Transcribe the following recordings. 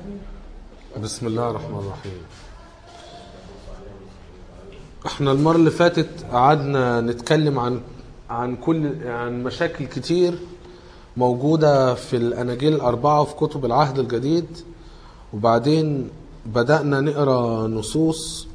بسم الله الرحمن الرحيم. احنا المرة اللي فاتت قعدنا نتكلم عن مشاكل كتير موجودة في الأناجيل الأربعة وفي كتب العهد الجديد، وبعدين بدأنا نقرأ نصوص،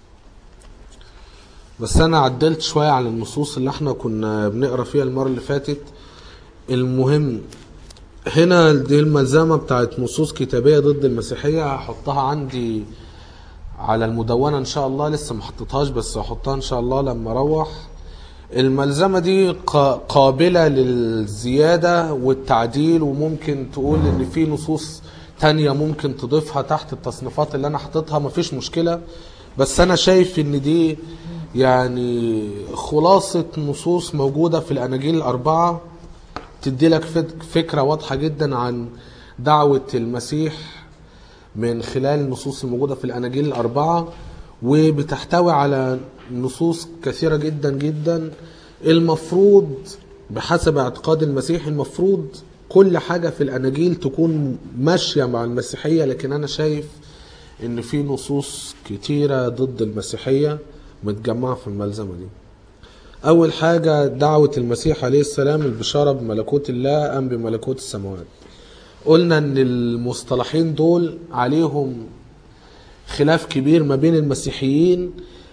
بس أنا عدلت شوية على النصوص اللي احنا كنا بنقرأ فيها المرة اللي فاتت. المهم هنا دي الملزمة بتاعت نصوص كتابية ضد المسيحية، هحطها عندي على المدونة ان شاء الله، لسه ما حطيتهاش بس هحطها ان شاء الله لما اروح. الملزمة دي قابلة للزيادة والتعديل، وممكن تقول ان في نصوص تانية ممكن تضيفها تحت التصنيفات اللي انا حطيتها، مفيش مشكلة. بس انا شايف ان دي يعني خلاصة نصوص موجودة في الاناجيل الاربعة تدي لك فكرة واضحة جدا عن دعوة المسيح من خلال النصوص الموجودة في الأناجيل الأربعة، وبتحتوي على نصوص كثيرة جدا جدا. المفروض بحسب اعتقاد المسيح المفروض كل حاجة في الأناجيل تكون ماشية مع المسيحية، لكن أنا شايف إن في نصوص كتيرة ضد المسيحية متجمعة في الملزمة دي. أول حاجة دعوة المسيح عليه السلام، البشارة بملكوت الله أم بملكوت السماوات. قلنا ان المصطلحين دول عليهم خلاف كبير ما بين المسيحيين.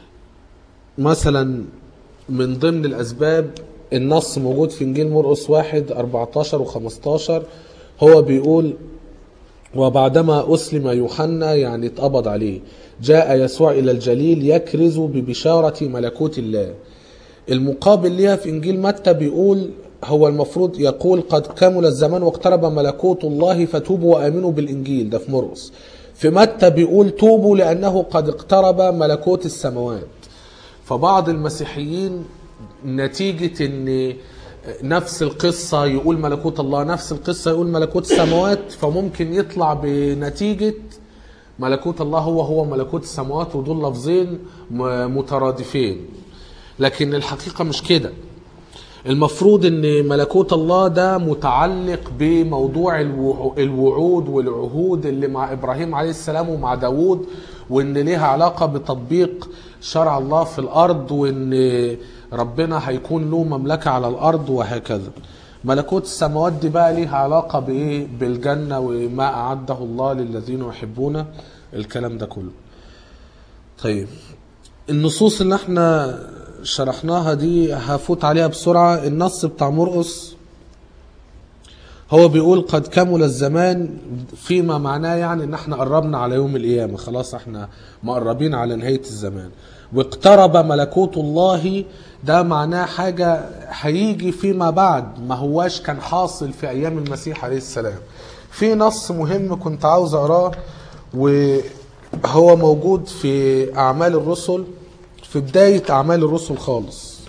مثلا من ضمن الاسباب النص موجود في انجيل مرقس 1:14 و15، هو بيقول: وبعدما اسلم يوحنا، يعني اتقبض عليه، جاء يسوع الى الجليل يكرز ببشارة ملكوت الله. المقابل ليها في انجيل متى بيقول، هو المفروض يقول: قد كمل الزمان واقترب ملكوت الله فتوبوا وآمنوا بالإنجيل. ده في مرقس. في متى بيقول: توبوا لأنه قد اقترب ملكوت السماوات. فبعض المسيحيين نتيجة ان نفس القصة يقول ملكوت الله، نفس القصة يقول ملكوت السماوات، فممكن يطلع بنتيجة ملكوت الله هو ملكوت السماوات، ودول لفظين مترادفين. لكن الحقيقة مش كده. المفروض ان ملكوت الله ده متعلق بموضوع الوعود والعهود اللي مع ابراهيم عليه السلام ومع داود، وان ليها علاقة بتطبيق شرع الله في الارض، وان ربنا هيكون له مملكة على الارض وهكذا. ملكوت السماوات دي بقى ليها علاقة بايه؟ بالجنة وما اعده الله للذين يحبون، الكلام ده كله. طيب النصوص اللي احنا شرحناها دي هفوت عليها بسرعة. النص بتاع مرقس هو بيقول: قد كمل الزمان، فيما معناه يعني ان احنا قربنا على يوم القيامة، خلاص احنا مقربين على نهاية الزمان. واقترب ملكوت الله، ده معناه حاجة هيجي فيما بعد، ما هواش كان حاصل في ايام المسيح عليه السلام. في نص مهم كنت عاوز اقراه، وهو موجود في اعمال الرسل، في بداية أعمال الرسل خالص.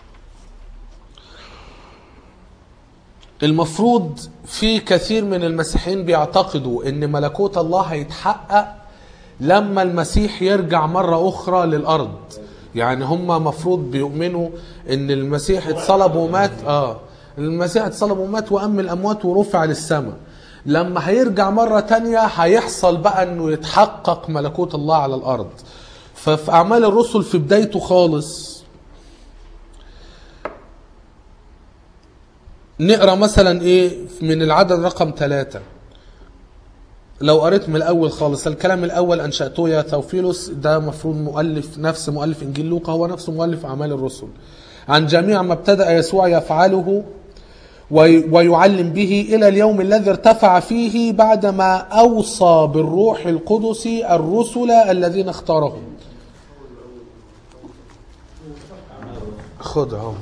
المفروض في كثير من المسيحيين بيعتقدوا ان ملكوت الله هيتحقق لما المسيح يرجع مرة أخرى للأرض. يعني هم مفروض بيؤمنوا ان المسيح اتصلب ومات، المسيح اتصلب ومات وقام الأموات ورفع للسماء. لما هيرجع مرة تانية هيحصل بقى انه يتحقق ملكوت الله على الأرض. ففي أعمال الرسل في بدايته خالص نقرأ مثلا ايه من العدد رقم 3. لو قريت من الأول خالص: الكلام الأول أنشأته يا ثوفيلوس، ده مفروض مؤلف نفس مؤلف إنجيل لوقا، هو نفسه مؤلف أعمال الرسل، عن جميع ما ابتدأ يسوع يفعله ويعلم به إلى اليوم الذي ارتفع فيه بعدما أوصى بالروح القدس الرسل الذين اختارهم. خدهم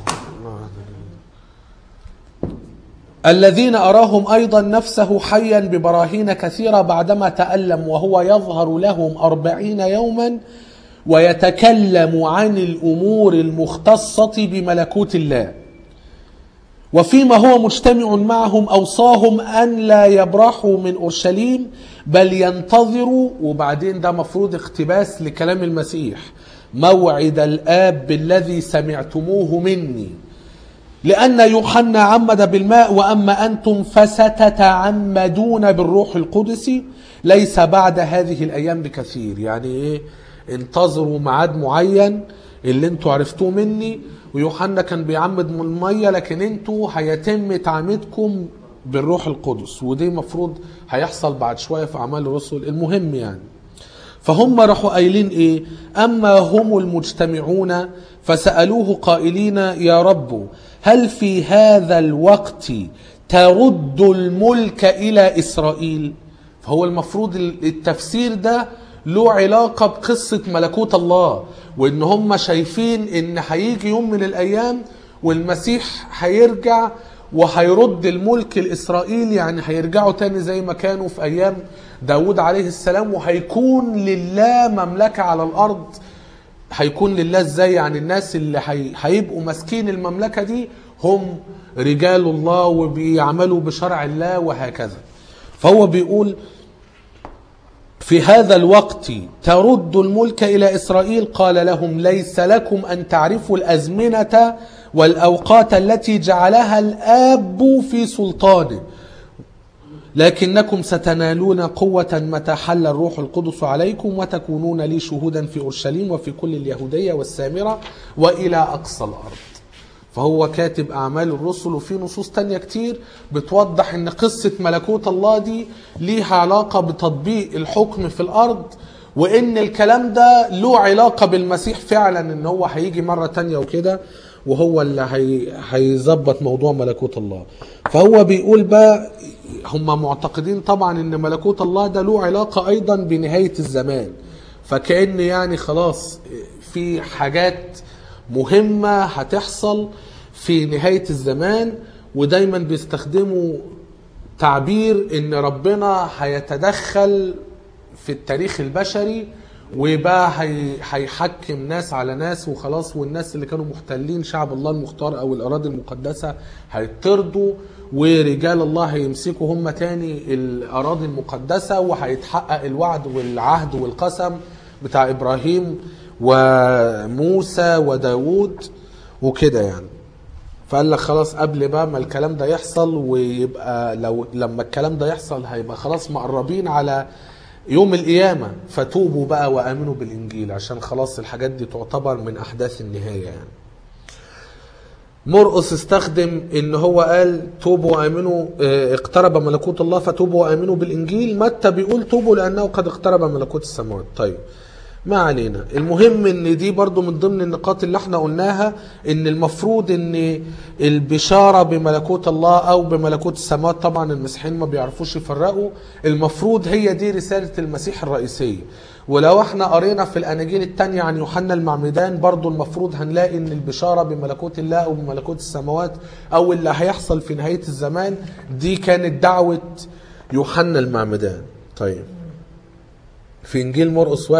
الذين أراهم أيضا نفسه حيا ببراهين كثيرة بعدما تألم، وهو يظهر لهم 40 يوما ويتكلم عن الأمور المختصة بملكوت الله. وفيما هو مجتمع معهم أوصاهم أن لا يبرحوا من أورشليم بل ينتظروا، وبعدين ده مفروض اقتباس لكلام المسيح: موعد الآب الذي سمعتموه مني. لأن يوحنا عمد بالماء وأما أنتم فستتعمدون بالروح القدس ليس بعد هذه الأيام بكثير. يعني إيه؟ انتظروا ميعاد معين اللي انتوا عرفتوه مني، ويوحنا كان بيعمد من المية، لكن انتوا هيتم تعميدكم بالروح القدس، ودي مفروض هيحصل بعد شوية في أعمال الرسل. المهم يعني فهم راحوا قايلين ايه؟ اما هم المجتمعون فسألوه قائلين يا رب هل في هذا الوقت ترد الملك الى اسرائيل؟ فهو المفروض التفسير ده له علاقة بقصة ملكوت الله، وان هم شايفين ان هيجي يوم من الايام والمسيح هيرجع وهيرد الملك الإسرائيلي، يعني هيرجعوا تاني زي ما كانوا في أيام داود عليه السلام، وهيكون لله مملكة على الأرض. هيكون لله ازاي؟ يعني الناس اللي هيبقوا ماسكين المملكة دي هم رجال الله وبيعملوا بشرع الله وهكذا. فهو بيقول في هذا الوقت ترد الملك إلى إسرائيل. قال لهم ليس لكم أن تعرفوا الأزمنة والأوقات التي جعلها الآب في سلطانه، لكنكم ستنالون قوة متى حل الروح القدس عليكم وتكونون لي شهودا في أورشليم وفي كل اليهودية والسامرة وإلى أقصى الأرض. فهو كاتب أعمال الرسل، وفي نصوص تانية كتير بتوضح ان قصة ملكوت الله دي ليها علاقة بتطبيق الحكم في الأرض، وان الكلام ده له علاقة بالمسيح فعلا، ان هو هيجي مرة تانية وكده، وهو اللي هيظبط موضوع ملكوت الله. فهو بيقول بقى هم معتقدين طبعا ان ملكوت الله ده له علاقة ايضا بنهاية الزمان، فكأن يعني خلاص في حاجات مهمة هتحصل في نهاية الزمان، ودايما بيستخدموا تعبير ان ربنا هيتدخل في التاريخ البشري وبقى هيحكم ناس على ناس وخلاص، والناس اللي كانوا محتلين شعب الله المختار او الاراضي المقدسة هيطردوا، ورجال الله هيمسكوا هم تاني الاراضي المقدسة، وهيتحقق الوعد والعهد والقسم بتاع ابراهيم وموسى وداود وكده يعني. فقال لك خلاص قبل بقى ما الكلام ده يحصل، ويبقى لما الكلام ده يحصل هيبقى خلاص مقربين على يوم القيامة، فتوبوا بقى وآمنوا بالإنجيل، عشان خلاص الحاجات دي تعتبر من أحداث النهاية يعني. مرقس استخدم ان هو قال توبوا وآمنوا، اقترب ملكوت الله فتوبوا وآمنوا بالإنجيل. متى بيقول توبوا لأنه قد اقترب ملكوت السماوات. طيب ما علينا، المهم ان دي برضو من ضمن النقاط اللي احنا قلناها، ان المفروض ان البشارة بملكوت الله او بملكوت السماوات، طبعا المسيحيين ما بيعرفوش يفرقوا، المفروض هي دي رسالة المسيح الرئيسية. ولو احنا قرينا في الاناجيل التانية عن يوحنا المعمدان برضو المفروض هنلاقي ان البشارة بملكوت الله او بملكوت السماوات او اللي هيحصل في نهاية الزمان دي كانت دعوة يوحنا المعمدان. طيب في انجيل مرقس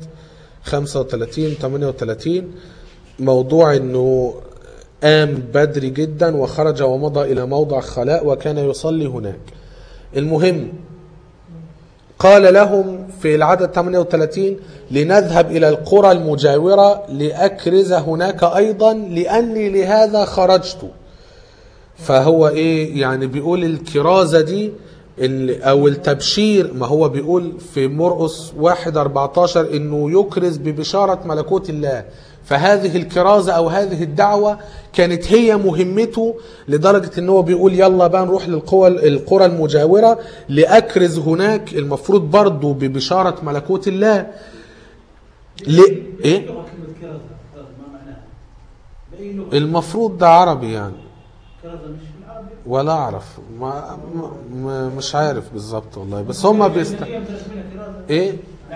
1:35-38 موضوع انه قام بدري جدا وخرج ومضى الى موضع خلاء وكان يصلي هناك. المهم قال لهم في العدد 38 لنذهب الى القرى المجاورة لأكرز هناك ايضا لاني لهذا خرجت. فهو ايه يعني؟ بيقول الكرازة دي او التبشير، ما هو بيقول في مرقس 1:14 انه يكرز ببشارة ملكوت الله، فهذه الكرازة او هذه الدعوة كانت هي مهمته، لدرجة ان هو بيقول يلا بقى نروح القرى المجاورة لأكرز هناك، المفروض برضو ببشارة ملكوت الله. ايه المفروض ده عربي يعني، ولا اعرف مش عارف بالظبط والله، بس هم ايه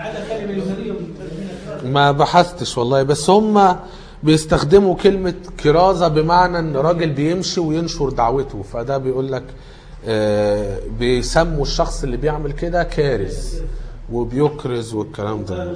ما بحثتش والله، بس هم بيستخدموا كلمة كرازة بمعنى ان راجل بيمشي وينشر دعوته، فده بيقول لك بيسموا الشخص اللي بيعمل كده كارز وبيكرز والكلام ده.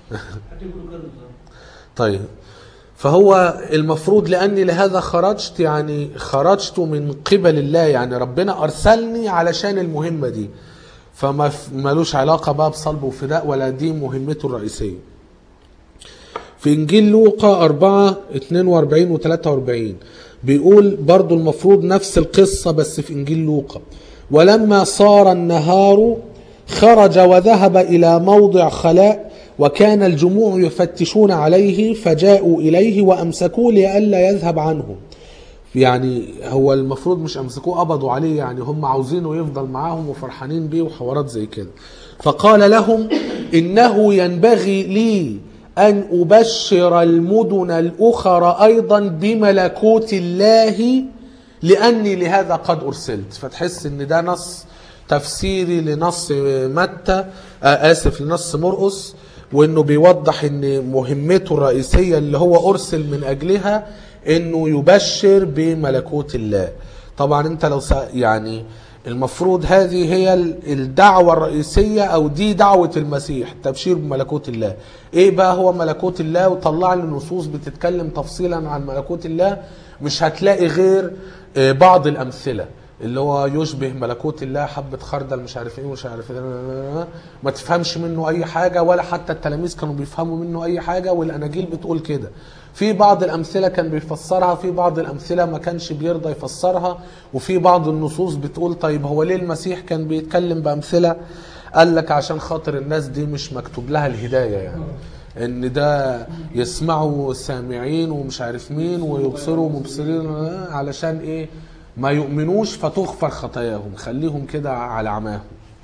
طيب فهو المفروض لأني لهذا خرجت، يعني خرجت من قبل الله، يعني ربنا أرسلني علشان المهمة دي، فما ملوش علاقة بقى بصلب وفداء ولا دي مهمته الرئيسية. في إنجيل لوقا 4:42-43 بيقول برضو المفروض نفس القصة بس في إنجيل لوقا. ولما صار النهار خرج وذهب إلى موضع خلاء، وكان الجموع يفتشون عليه، فجاءوا إليه وأمسكوه لئلا يذهب عنهم. يعني هو المفروض مش أمسكوه، قبضوا عليه، يعني هم عاوزينه يفضل معاهم وفرحانين بيه وحوارات زي كده. فقال لهم: إنه ينبغي لي أن أبشر المدن الأخرى أيضا بملكوت الله، لأني لهذا قد أرسلت. فتحس إن ده نص تفسيري لنص متى، لنص مرقس، وإنه بيوضح إن مهمته الرئيسية اللي هو أرسل من أجلها إنه يبشر بملكوت الله. طبعا أنت لو يعني المفروض هذه هي الدعوة الرئيسية، أو دي دعوة المسيح، تبشير بملكوت الله. إيه بقى هو ملكوت الله؟ وطلع لي النصوص بتتكلم تفصيلا عن ملكوت الله. مش هتلاقي غير بعض الأمثلة اللي هو يشبه ملكوت الله حبة خردل، مش عارف ايه ومش عارف ايه، ما تفهمش منه اي حاجة، ولا حتى التلاميذ كانوا بيفهموا منه اي حاجة، والاناجيل بتقول كده. في بعض الامثلة كان بيفسرها، في بعض الامثلة ما كانش بيرضى يفسرها، وفي بعض النصوص بتقول طيب هو ليه المسيح كان بيتكلم بامثلة؟ قال لك عشان خاطر الناس دي مش مكتوب لها الهداية، يعني ان ده يسمعوا سامعين ومش عارف مين، ويبصروا مبصرين، علشان ايه؟ ما يؤمنوش فتغفر خطاياهم، خليهم كده على عماهم.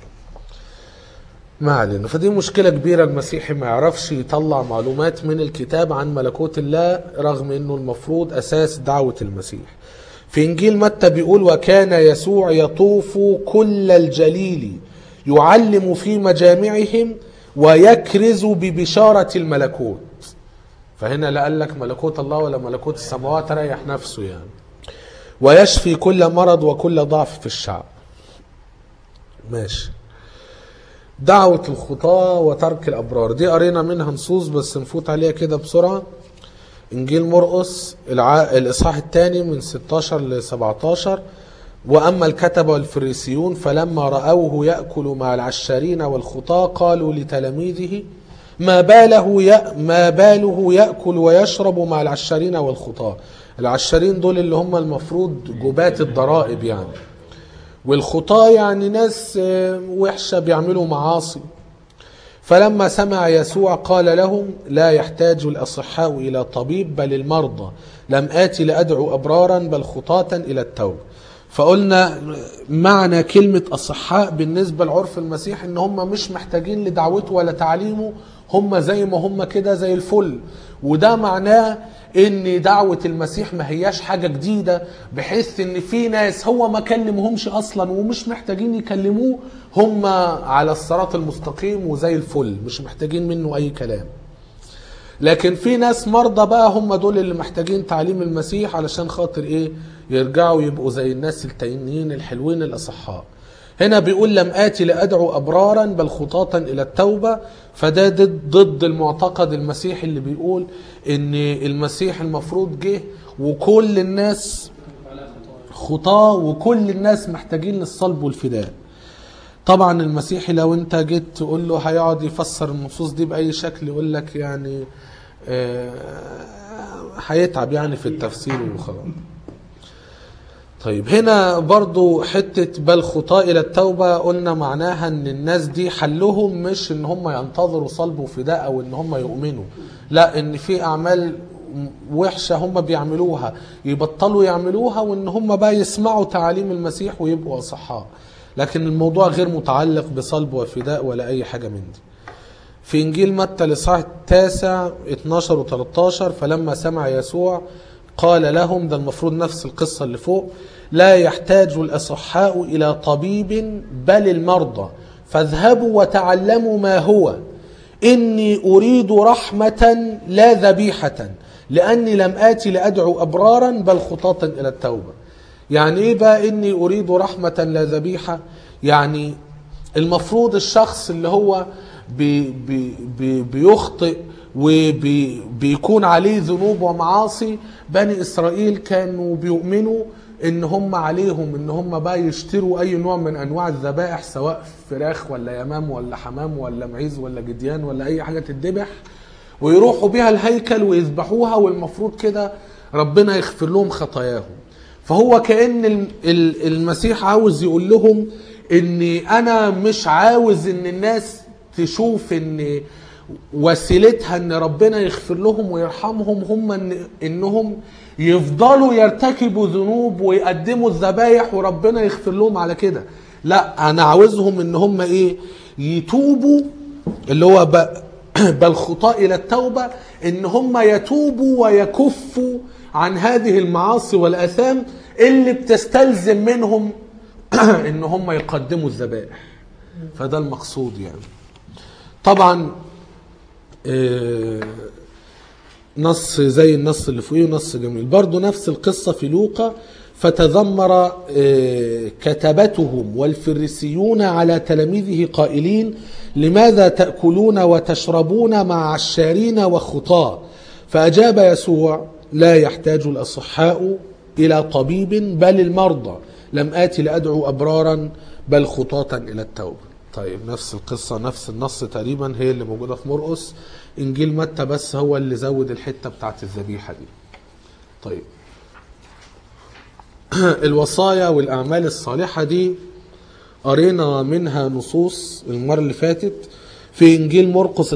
ما علينا. فدي مشكلة كبيرة، المسيحي ما يعرفش يطلع معلومات من الكتاب عن ملكوت الله، رغم انه المفروض اساس دعوة المسيح. في انجيل متى بيقول: وكان يسوع يطوف كل الجليل يعلم في مجامعهم ويكرز ببشارة الملكوت. فهنا لا قال لك ملكوت الله ولا ملكوت السماوات، ريح نفسه يعني. ويشفي كل مرض وكل ضعف في الشعب. ماشي. دعوة الخطاة وترك الأبرار، دي قرينا منها نصوص بس نفوت عليها كده بسرعة. إنجيل مرقس الإصحاح الثاني من 16 ل 17: وأما الكتبة والفريسيون فلما رأوه يأكل مع العشارين والخطاة قالوا لتلاميذه: ما باله يأكل ويشرب مع العشارين والخطاة. العشارين دول اللي هم المفروض جباة الضرائب يعني، والخطاة يعني ناس وحشة بيعملوا معاصي. فلما سمع يسوع قال لهم: لا يحتاج الأصحاء إلى طبيب بل المرضى، لم آتي لأدعو أبرارا بل خطاة إلى التوبة. فقلنا معنى كلمة أصحاء بالنسبة لعرف المسيح إن هم مش محتاجين لدعوته ولا تعليمه، هم زي ما هم كده زي الفل. وده معناه ان دعوة المسيح ما هياش حاجة جديدة، بحيث ان في ناس هو ما كلمهمش اصلا ومش محتاجين يكلموه، هم على الصراط المستقيم وزي الفل، مش محتاجين منه اي كلام. لكن في ناس مرضى بقى، هم دول اللي محتاجين تعليم المسيح علشان خاطر ايه؟ يرجعوا يبقوا زي الناس التانيين الحلوين الاصحاء. هنا بيقول: لم آتي لأدعو أبرارا بل خطاة إلى التوبة. فده ضد المعتقد المسيحي اللي بيقول إن المسيح المفروض جه وكل الناس خطاة وكل الناس محتاجين للصلب والفداء. طبعا المسيحي لو انت جيت تقول له هيقعد يفسر النصوص دي بأي شكل، يقول لك يعني هيتعب يعني في التفسير وخلاص. طيب هنا برضو حتة بل خطاة إلى التوبة، قلنا معناها ان الناس دي حلهم مش ان هم ينتظروا صلب وفداء او ان هم يؤمنوا، لا، ان في اعمال وحشة هم بيعملوها يبطلوا يعملوها، وان هم بقى يسمعوا تعاليم المسيح ويبقوا أصحاء. لكن الموضوع غير متعلق بصلب وفداء ولا اي حاجة من دي. في انجيل متى الاصحاح التاسع 12 و 13: فلما سمع يسوع قال لهم، ده المفروض نفس القصة اللي فوق: لا يحتاج الأصحاء إلى طبيب بل المرضى، فاذهبوا وتعلموا ما هو، إني أريد رحمة لا ذبيحة، لأني لم آتي لأدعو أبرارا بل خطاة إلى التوبة. يعني إيه بقى إني أريد رحمة لا ذبيحة؟ يعني المفروض الشخص اللي هو بيخطئ وبيكون عليه ذنوب ومعاصي، بني إسرائيل كانوا بيؤمنوا ان هم عليهم ان هم بقى يشتروا اي نوع من انواع الذبائح، سواء فراخ ولا يمام ولا حمام ولا معيز ولا جديان ولا اي حاجة تتذبح، ويروحوا بيها الهيكل ويذبحوها. والمفروض كده ربنا يغفر لهم خطاياهم. فهو كأن المسيح عاوز يقول لهم اني انا مش عاوز ان الناس تشوف ان وسيلتها ان ربنا يغفر لهم ويرحمهم هم انهم يفضلوا يرتكبوا ذنوب ويقدموا الذبايح وربنا يغفر لهم على كده. لا، انا عاوزهم ان هم ايه؟ يتوبوا، اللي هو بالخطاء الى التوبة، ان هم يتوبوا ويكفوا عن هذه المعاصي والاثام اللي بتستلزم منهم ان هم يقدموا الذبائح. فده المقصود يعني. طبعا نص زي النص اللي فوقيه، نص جميل برضو. نفس القصة في لوقا: فتذمر كتبتهم والفريسيون على تلاميذه قائلين: لماذا تأكلون وتشربون مع عشارين وخطاة؟ فأجاب يسوع: لا يحتاج الأصحاء إلى طبيب بل المرضى، لم آتي لأدعو أبرارا بل خطاة إلى التوبة. طيب نفس القصة نفس النص تقريبا هي اللي موجودة في مرقس. إنجيل متى بس هو اللي زود الحتة بتاعت الذبيحة دي. طيب الوصايا والأعمال الصالحة دي قرينا منها نصوص المرة اللي فاتت في إنجيل مرقس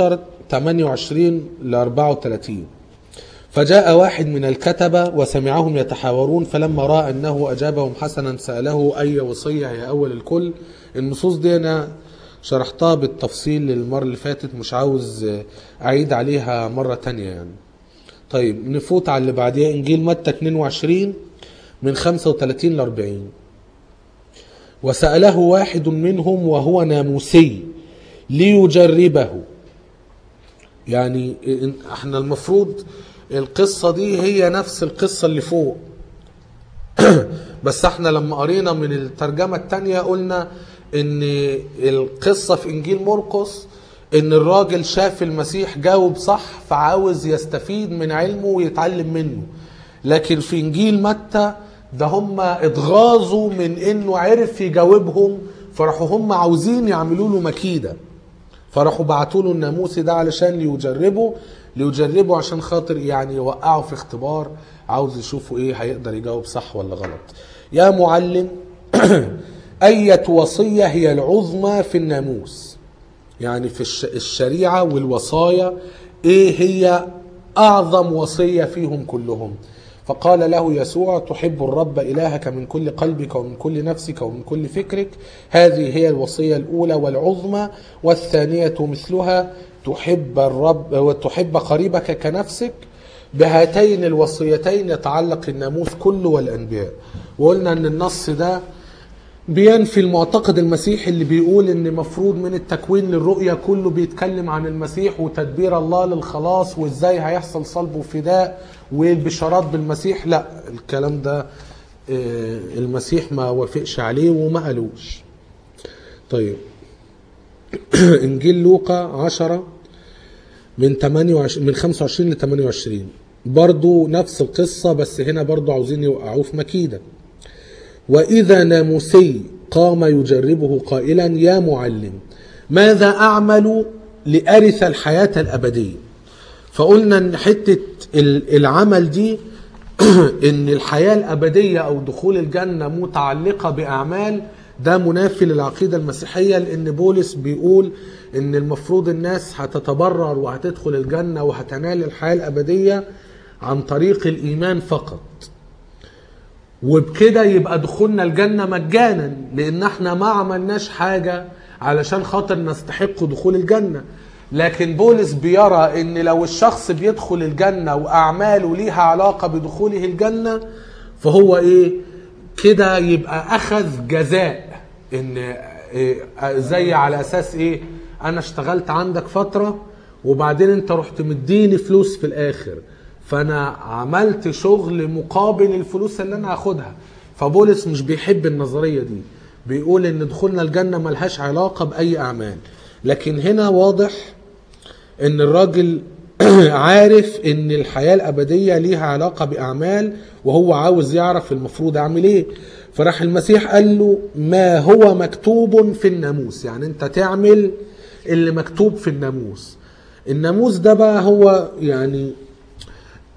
12:28-34. فجاء واحد من الكتبة وسمعهم يتحاورون، فلما رأى أنه أجابهم حسنا سأله: أي وصية هي أول الكل؟ النصوص دي أنا شرحتها بالتفصيل المرة اللي فاتت، مش عاوز أعيد عليها مرة تانية يعني. طيب نفوت على اللي بعديها، إنجيل متى 22:35-40. وسأله واحد منهم وهو ناموسي ليجربه. يعني احنا المفروض القصة دي هي نفس القصة اللي فوق بس احنا لما قرينا من الترجمة التانية قلنا ان القصة في انجيل مرقس ان الراجل شاف المسيح جاوب صح فعاوز يستفيد من علمه ويتعلم منه. لكن في انجيل متى ده هم اتغاظوا من انه عرف يجاوبهم، فراحوا هم عاوزين يعملوا له مكيدة، فراحوا بعتوا له الناموسي ده علشان ليجربوا عشان خاطر يعني يوقعوا في اختبار، عاوز يشوفوا ايه هيقدر يجاوب صح ولا غلط. يا معلم أية وصية هي العظمى في الناموس؟ يعني في الشريعة والوصايا ايه هي اعظم وصية فيهم كلهم؟ فقال له يسوع: تحب الرب إلهك من كل قلبك ومن كل نفسك ومن كل فكرك، هذه هي الوصية الأولى والعظمى، والثانية مثلها: تحب الرب وتحب قريبك كنفسك. بهاتين الوصيتين يتعلق الناموس كله والأنبياء. وقلنا أن النص ده بينفي المعتقد المسيحي اللي بيقول ان مفروض من التكوين للرؤية كله بيتكلم عن المسيح وتدبير الله للخلاص وازاي هيحصل صلب وفداء والبشارات بالمسيح. لا، الكلام ده المسيح ما وافقش عليه وما قالوش. طيب انجيل لوقا 10 من 25-28 برضو نفس القصة، بس هنا برضو عاوزين يوقعوه في مكيدة. وإذا ناموسي قام يجربه قائلا: يا معلم ماذا أعمل لأرث الحياة الأبدية؟ فقلنا أن حتة العمل دي أن الحياة الأبدية أو دخول الجنة متعلقة بأعمال، ده منافي للعقيدة المسيحية، لأن بولس بيقول أن المفروض الناس هتتبرر وهتدخل الجنة وهتنال الحياة الأبدية عن طريق الإيمان فقط، وبكده يبقى دخولنا الجنة مجانا، لان احنا ما عملناش حاجة علشان خاطر نستحق دخول الجنة. لكن بولس بيرى ان لو الشخص بيدخل الجنة واعماله ليها علاقة بدخوله الجنة فهو ايه كده؟ يبقى اخذ جزاء، ان زي على اساس ايه؟ انا اشتغلت عندك فترة وبعدين انت رحت مديني فلوس في الاخر، فانا عملت شغل مقابل الفلوس اللي انا هاخدها. فبولس مش بيحب النظرية دي، بيقول ان دخولنا الجنة ملهاش علاقة باي اعمال. لكن هنا واضح ان الراجل عارف ان الحياة الابدية ليها علاقة باعمال، وهو عاوز يعرف المفروض اعمل ايه. فراح المسيح قال له: ما هو مكتوب في الناموس؟ يعني انت تعمل اللي مكتوب في الناموس. الناموس ده بقى هو يعني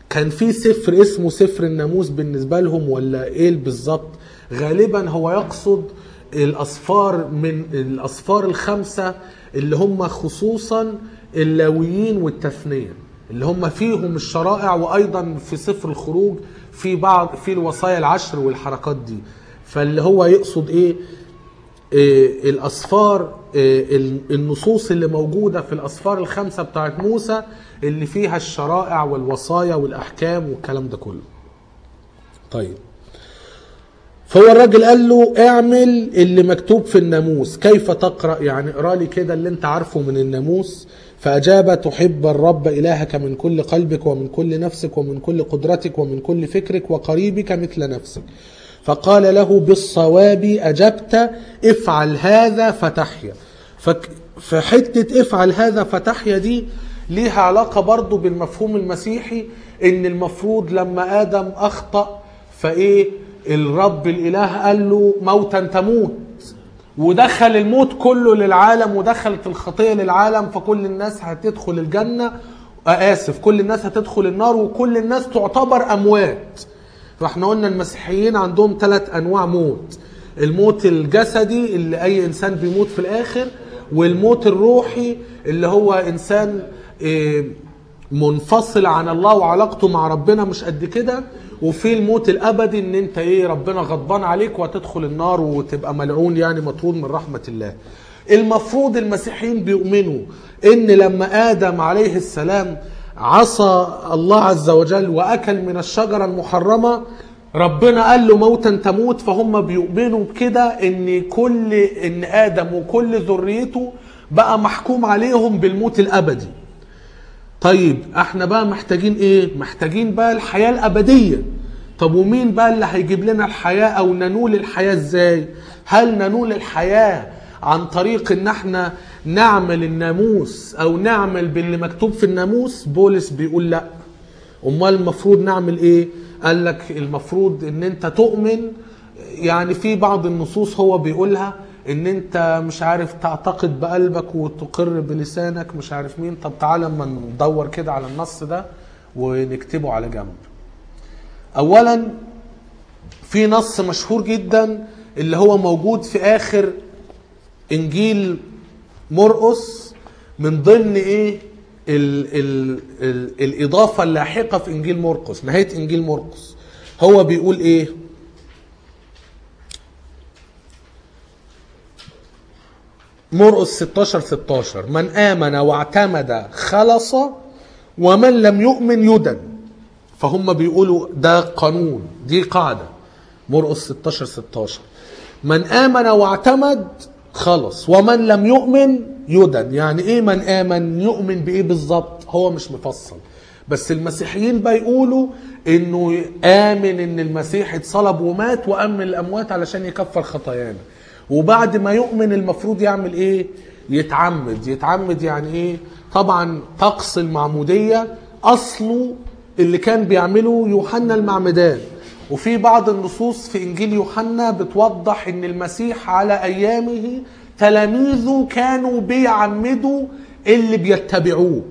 كان في سفر اسمه سفر الناموس بالنسبة لهم ولا ايه بالظبط؟ غالبا هو يقصد الأسفار من الأسفار الخمسة اللي هم خصوصا اللاويين والتثنية، اللي هم فيهم الشرائع، وأيضا في سفر الخروج في بعض في الوصايا العشر والحركات دي. فاللي هو يقصد ايه؟ الأسفار، النصوص اللي موجودة في الأسفار الخمسة بتاعت موسى اللي فيها الشرائع والوصايا والأحكام والكلام ده كله. طيب، فهو الراجل قال له اعمل اللي مكتوب في الناموس. كيف تقرأ؟ يعني اقرأ لي كده اللي انت عارفه من الناموس. فأجاب: تحب الرب إلهك من كل قلبك ومن كل نفسك ومن كل قدرتك ومن كل فكرك وقريبك مثل نفسك. فقال له: بالصواب أجبت، افعل هذا فتحيا. فحتة افعل هذا فتحيا دي ليها علاقة برضو بالمفهوم المسيحي، ان المفروض لما آدم أخطأ فإيه الرب الإله قال له موتا تموت، ودخل الموت كله للعالم ودخلت الخطية للعالم، فكل الناس هتدخل الجنة، كل الناس هتدخل النار، وكل الناس تعتبر أموات. فاحنا قلنا المسيحيين عندهم 3 أنواع موت: الموت الجسدي اللي أي إنسان بيموت في الآخر، والموت الروحي اللي هو إنسان منفصل عن الله وعلاقته مع ربنا مش قد كده، وفي الموت الأبدي ان انت ربنا غضبان عليك وتدخل النار وتبقى ملعون، يعني مطرود من رحمة الله. المفروض المسيحيين بيؤمنوا ان لما آدم عليه السلام عصى الله عز وجل وأكل من الشجرة المحرمة، ربنا قال له موتا تموت. فهم بيؤمنوا بكده ان آدم وكل ذريته بقى محكوم عليهم بالموت الأبدي. طيب احنا بقى محتاجين ايه؟ محتاجين بقى الحياة الأبدية. طب ومين بقى اللي هيجيب لنا الحياة او ننول الحياة ازاي؟ هل ننول الحياة عن طريق ان احنا نعمل الناموس او نعمل باللي مكتوب في الناموس؟ بولس بيقول لا. امال المفروض نعمل ايه؟ قال لك المفروض ان انت تؤمن، يعني في بعض النصوص هو بيقولها ان انت مش عارف تعتقد بقلبك وتقر بلسانك مش عارف مين. طب تعالى اما ندور كده على النص ده ونكتبه على جنب. اولا في نص مشهور جدا اللي هو موجود في اخر انجيل مرقس من ضمن الاضافة اللاحقة في انجيل مرقس، نهاية انجيل مرقس. هو بيقول ايه؟ مرقس 16:16: من آمن واعتمد خلص ومن لم يؤمن يدن. فهم بيقولوا ده قانون، دي قاعدة. مرقس 16:16: من آمن واعتمد خلص ومن لم يؤمن يدن. يعني ايه من آمن؟ يؤمن بايه بالظبط؟ هو مش مفصل، بس المسيحيين بقى يقولوا انه آمن ان المسيح اتصلب ومات وقام من الاموات علشان يكفر خطايانا، وبعد ما يؤمن المفروض يعمل ايه؟ يتعمد. يتعمد يعني ايه؟ طبعا طقس المعمودية اصله اللي كان بيعمله يوحنا المعمدان، وفي بعض النصوص في انجيل يوحنا بتوضح ان المسيح على ايامه تلاميذه كانوا بيعمدوا اللي بيتبعوه.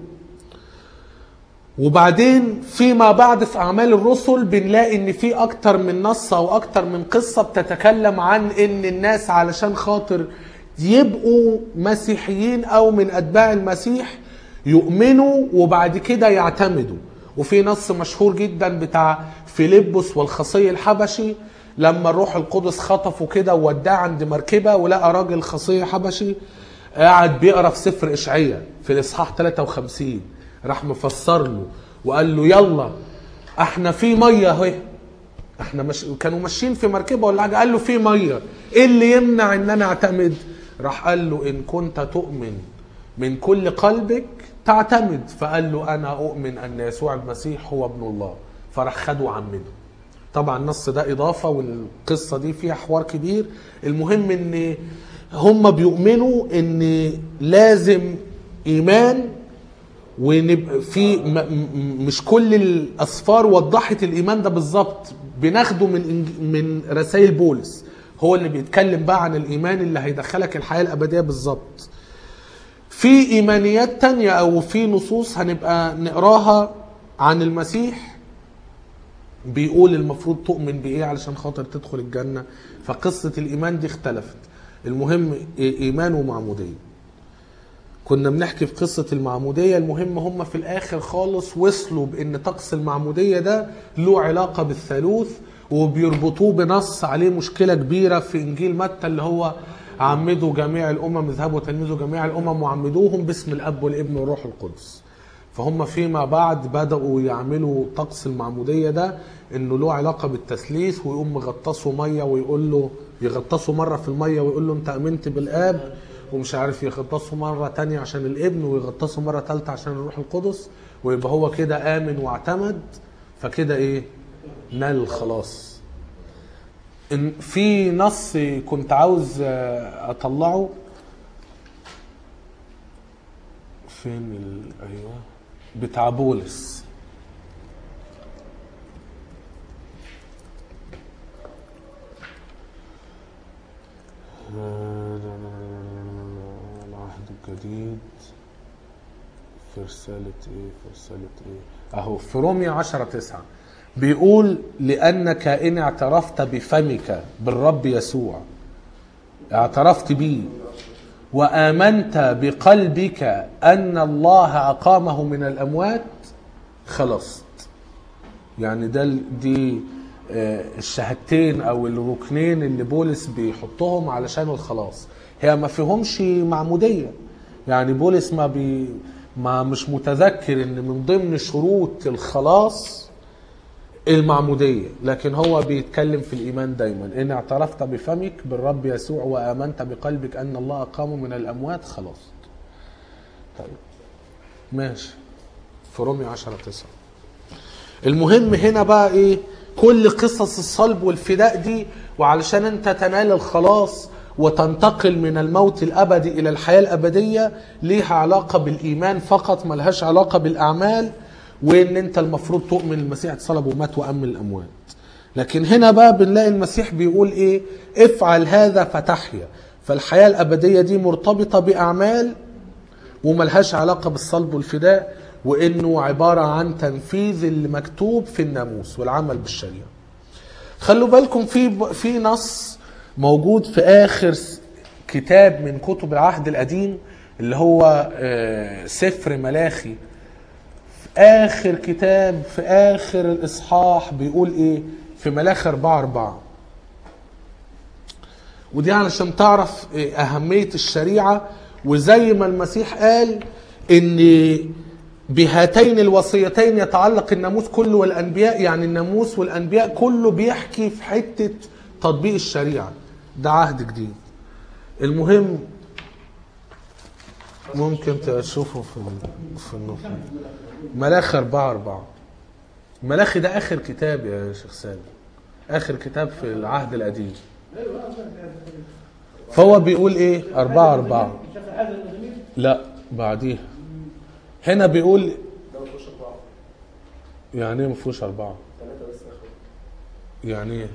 وبعدين فيما بعد في أعمال الرسل بنلاقي ان في اكتر من نص او اكتر من قصة بتتكلم عن ان الناس علشان خاطر يبقوا مسيحيين او من اتباع المسيح يؤمنوا وبعد كده يعتمدوا. وفي نص مشهور جدا بتاع فيلبس والخصي الحبشي، لما الروح القدس خطفه كده ووداه عند مركبة ولقى راجل خصي حبشي قاعد بيقرأ في سفر إشعياء في الإصحاح 53، راح مفسر له وقال له يلا احنا في ميه اهي، احنا كانوا ماشيين في مركبه ولا حاجه، قال له في ميه، ايه اللي يمنع ان انا اعتمد؟ راح قال له ان كنت تؤمن من كل قلبك تعتمد. فقال له انا اؤمن ان يسوع المسيح هو ابن الله، فراح خده وعمده. طبعا النص ده اضافه والقصه دي فيها حوار كبير. المهم ان هم بيؤمنوا ان لازم ايمان، ونبقى في مش كل الاسفار وضحت الايمان ده بالظبط، بناخده من رسائل بولس، هو اللي بيتكلم بقى عن الايمان اللي هيدخلك الحياه الابديه بالظبط. في ايمانيات تانية او في نصوص هنبقى نقراها عن المسيح بيقول المفروض تؤمن بايه علشان خاطر تدخل الجنة. فقصة الايمان دي اختلفت. المهم ايمان ومعمودية. كنا بنحكي في قصة المعمودية. المهم هم في الاخر خالص وصلوا بان طقس المعمودية ده له علاقة بالثالوث، وبيربطوه بنص عليه مشكلة كبيرة في انجيل متى اللي هو عمدوا جميع الامم، اذهبوا وتلمذوا جميع الامم وعمدوهم باسم الاب والابن والروح القدس. فهم فيما بعد بدأوا يعملوا طقس المعمودية ده انه له علاقة بالتثليث، ويقوم مغطسوا مية ويقول له، يغطسوا مرة في المية ويقول له انت امنت بالاب، ومش عارف يغطسوا مرة تانية عشان الابن، ويغطسوا مرة تالتة عشان الروح القدس، ويبقى هو كده آمن واعتمد. فكده ايه؟ نال الخلاص. إن في نص كنت عاوز اطلعه فين ايوه بتاع بولس. العهد الجديد في رسالة ايه؟ في رسالة ايه؟ اهو في رومية 10:9 بيقول لأنك إن اعترفت بفمك بالرب يسوع، اعترفت بيه، وآمنت بقلبك أن الله أقامه من الأموات، خلصت. يعني دي الشهادتين أو الركنين اللي بولس بيحطهم علشان الخلاص. هي ما فيهمش معمودية. يعني بولس ما مش متذكر ان من ضمن شروط الخلاص المعمودية، لكن هو بيتكلم في الإيمان دايما. إن اعترفت بفمك بالرب يسوع وآمنت بقلبك أن الله أقامه من الأموات، خلاص. طيب ماشي. في رومية 10:9. المهم هنا بقى إيه؟ كل قصص الصلب والفداء دي، وعلشان أنت تنال الخلاص وتنتقل من الموت الأبدي إلى الحياة الأبدية، ليها علاقة بالإيمان فقط، ملهاش علاقة بالأعمال، وان انت المفروض تؤمن المسيح اتصلب ومات وقام من الاموات. لكن هنا بقى بنلاقي المسيح بيقول ايه؟ افعل هذا فتحيا. فالحياة الابدية دي مرتبطة باعمال وملهاش علاقة بالصلب والفداء، وانه عبارة عن تنفيذ اللي مكتوب في الناموس والعمل بالشريعة. خلوا بالكم في نص موجود في اخر كتاب من كتب العهد القديم اللي هو سفر ملاخي. آخر كتاب في آخر الإصحاح بيقول إيه؟ في ملاخي 4:4. ودي علشان تعرف أهمية الشريعة. وزي ما المسيح قال إن بهاتين الوصيتين يتعلق الناموس كله والأنبياء، يعني الناموس والأنبياء كله بيحكي في حتة تطبيق الشريعة. ده عهد جديد. المهم ممكن تشوفوا في النص ملاخي 4:4. ملاخي ده آخر كتاب يا شيخ سامي، آخر كتاب في العهد القديم. فهو بيقول إيه؟ 4:4. لا بعديها. هنا بيقول يعني إيه مفهوش 4؟ يعني إيه؟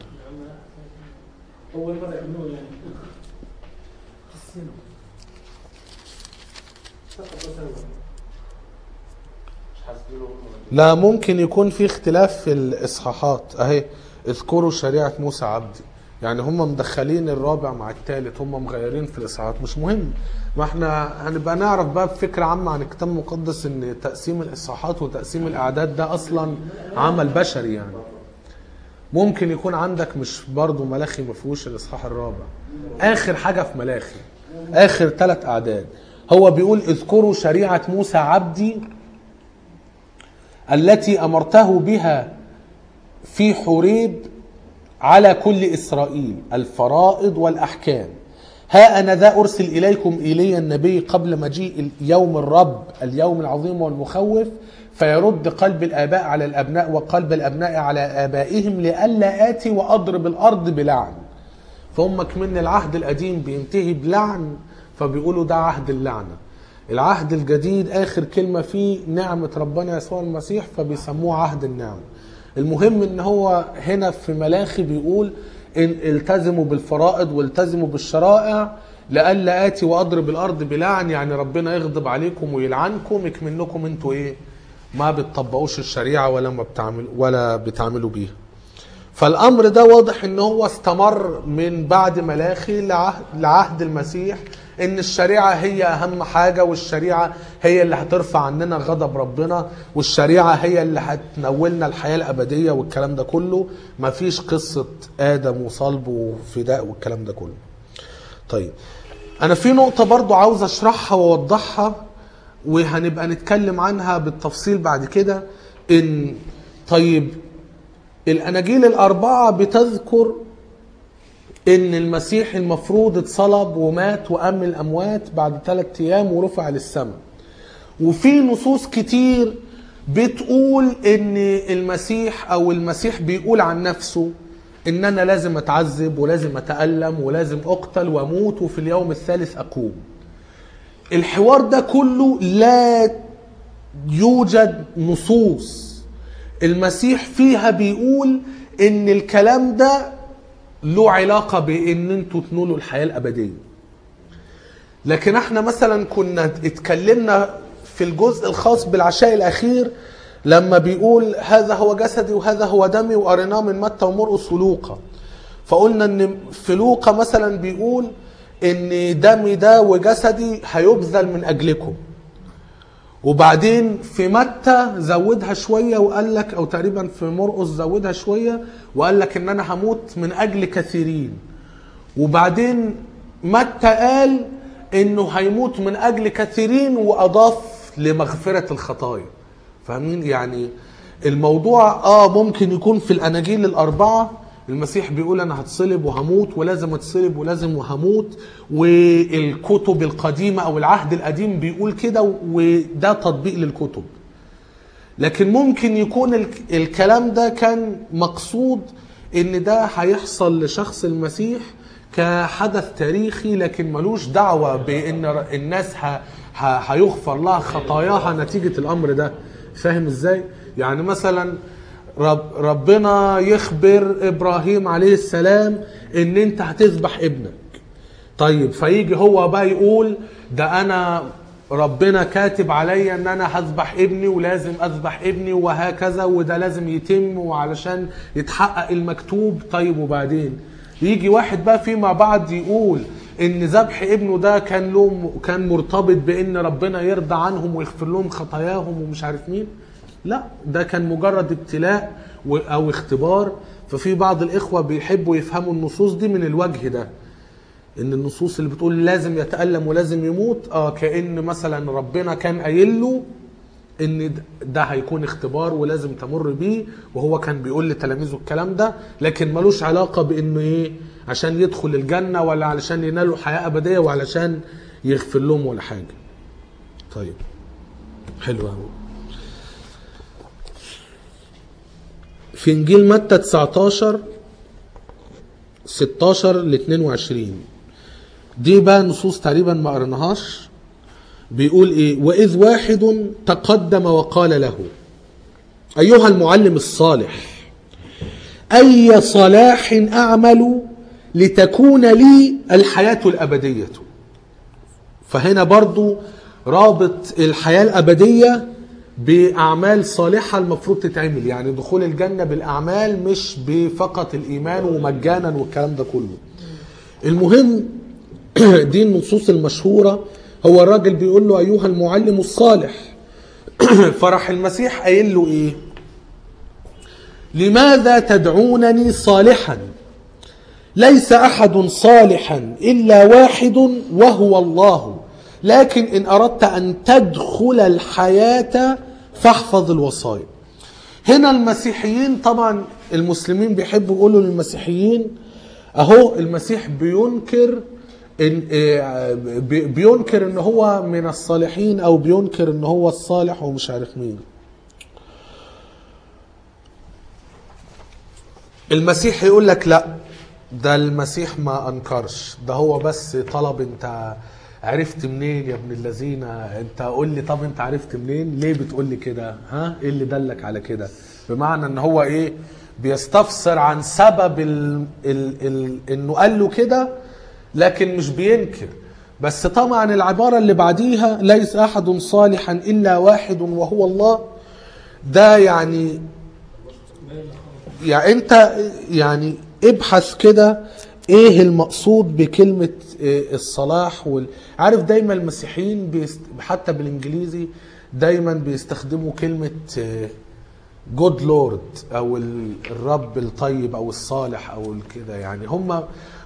لا، ممكن يكون في اختلاف في الإصحاحات. أهي اذكروا شريعة موسى عبدي. يعني هم مدخلين الرابع مع الثالث، هم مغيرين في الإصحاحات. مش مهم، ما احنا هنبقى نعرف بقى بفكرة عامة عن الكتاب المقدس ان تقسيم الإصحاحات وتقسيم الأعداد ده أصلا عمل بشري. يعني ممكن يكون عندك مش برضو ملاخي مفهوش الإصحاح الرابع. آخر حاجة في ملاخي آخر 3 أعداد هو بيقول اذكروا شريعة موسى عبدي التي أمرته بها في حوريب على كل إسرائيل، الفرائض والأحكام. ها أنا ذا أرسل إليكم إيليا النبي قبل مجيء يوم الرب، اليوم العظيم والمخوف، فيرد قلب الآباء على الأبناء وقلب الأبناء على آبائهم لئلا آتي وأضرب الأرض بلعن. فهم كمان العهد القديم بينتهي بلعن، فبيقولوا ده عهد اللعنة. العهد الجديد آخر كلمة فيه نعمة ربنا يسوع المسيح، فبيسموه عهد النعمة. المهم ان هو هنا في ملاخي بيقول ان التزموا بالفرائض والتزموا بالشرائع لئلا آتي وأضرب الأرض بلعن، يعني ربنا يغضب عليكم ويلعنكم، يكمنكم انتوا ايه؟ ما بتطبقوش الشريعة ولا بتعملوا بيها. فالأمر ده واضح ان هو استمر من بعد ملاخي لعهد المسيح، ان الشريعة هي اهم حاجة، والشريعة هي اللي هترفع عننا غضب ربنا، والشريعة هي اللي هتنولنا الحياة الأبدية والكلام ده كله. مفيش قصة آدم وصلب وفداء والكلام ده كله. طيب أنا في نقطة برضو عاوز أشرحها وأوضحها، وهنبقى نتكلم عنها بالتفصيل بعد كده. إن طيب الأناجيل الأربعة بتذكر إن المسيح المفروض اتصلب ومات وقام من الأموات بعد 3 أيام ورفع للسماء، وفي نصوص كتير بتقول إن المسيح بيقول عن نفسه إن أنا لازم أتعذب ولازم أتألم ولازم أقتل وأموت وفي اليوم الثالث أقوم. الحوار ده كله لا يوجد نصوص المسيح فيها بيقول إن الكلام ده له علاقة بإن انتوا تنولوا الحياة الأبدية. لكن احنا مثلا كنا اتكلمنا في الجزء الخاص بالعشاء الأخير لما بيقول هذا هو جسدي وهذا هو دمي، وقريناه من متى ومرقس ولوقا. فقلنا ان في لوقا مثلا بيقول ان دمي ده وجسدي هيبذل من أجلكم، وبعدين في متى زودها شوية وقال لك، او تقريبا في مرقس زودها شوية وقال لك ان انا هموت من اجل كثيرين، وبعدين متى قال انه هيموت من اجل كثيرين واضاف لمغفرة الخطايا. فاهمين؟ يعني الموضوع ممكن يكون في الاناجيل الاربعة المسيح بيقول انا هتصلب وهموت ولازم اتصلب ولازم وهموت، والكتب القديمة او العهد القديم بيقول كده، وده تطبيق للكتب. لكن ممكن يكون الكلام ده كان مقصود ان ده هيحصل لشخص المسيح كحدث تاريخي، لكن ملوش دعوة بان الناس هيغفر لها خطاياها نتيجة الامر ده. فاهم ازاي؟ يعني مثلا ربنا يخبر ابراهيم عليه السلام ان انت هتذبح ابنك. طيب فيجي هو بقى يقول ده انا ربنا كاتب عليا ان انا هذبح ابني ولازم اذبح ابني وهكذا، وده لازم يتم وعلشان يتحقق المكتوب. طيب وبعدين يجي واحد بقى فيما بعد يقول ان ذبح ابنه ده كان مرتبط بان ربنا يرضى عنهم ويغفر لهم خطاياهم ومش عارف مين. لا، ده كان مجرد ابتلاء او اختبار. ففي بعض الاخوة بيحبوا يفهموا النصوص دي من الوجه ده، ان النصوص اللي بتقول لازم يتألم ولازم يموت كأن مثلا ربنا كان قايل له ان ده هيكون اختبار ولازم تمر بيه، وهو كان بيقول لتلاميذه الكلام ده، لكن ملوش علاقة بانه ايه عشان يدخل الجنة ولا علشان ينالوا حياة ابدية وعلشان يغفر لهم ولا حاجة. طيب حلو قوي. في انجيل متى 19 16 ل 22 دي بقى نصوص تقريبا ما قرناهاش. بيقول ايه؟ واذ واحد تقدم وقال له ايها المعلم الصالح اي صلاح اعمل لتكون لي الحياة الابدية. فهنا برضو رابط الحياة الابدية بأعمال صالحة المفروض تتعمل، يعني دخول الجنة بالأعمال مش بفقط الإيمان ومجانا والكلام ده كله. المهم دي النصوص المشهورة. هو الراجل بيقول له أيها المعلم الصالح فرح المسيح قايل له إيه؟ لماذا تدعونني صالحا؟ ليس أحد صالحا إلا واحد وهو الله، لكن إن أردت أن تدخل الحياة فاحفظ الوصايا. هنا المسيحيين طبعا المسلمين بيحبوا يقولوا للمسيحيين أهو المسيح بينكر إن هو من الصالحين، أو بينكر إن هو الصالح ومش عارف مين. المسيح يقول لك لا، ده المسيح ما أنكرش، ده هو بس طلب انت عرفت منين يا ابن الذين؟ انت قول لي طب انت عرفت منين؟ ليه بتقول لي كده؟ ها ايه اللي دلك على كده؟ بمعنى ان هو ايه بيستفسر عن سبب انه قال له كده، لكن مش بينكر. بس طبعا العبارة اللي بعديها ليس احد صالحا الا واحد وهو الله، ده يعني انت يعني ابحث كده ايه المقصود بكلمة الصلاح عارف دايما المسيحيين حتى بالانجليزي دايما بيستخدموا كلمة جود لورد او الرب الطيب او الصالح او كده. يعني هم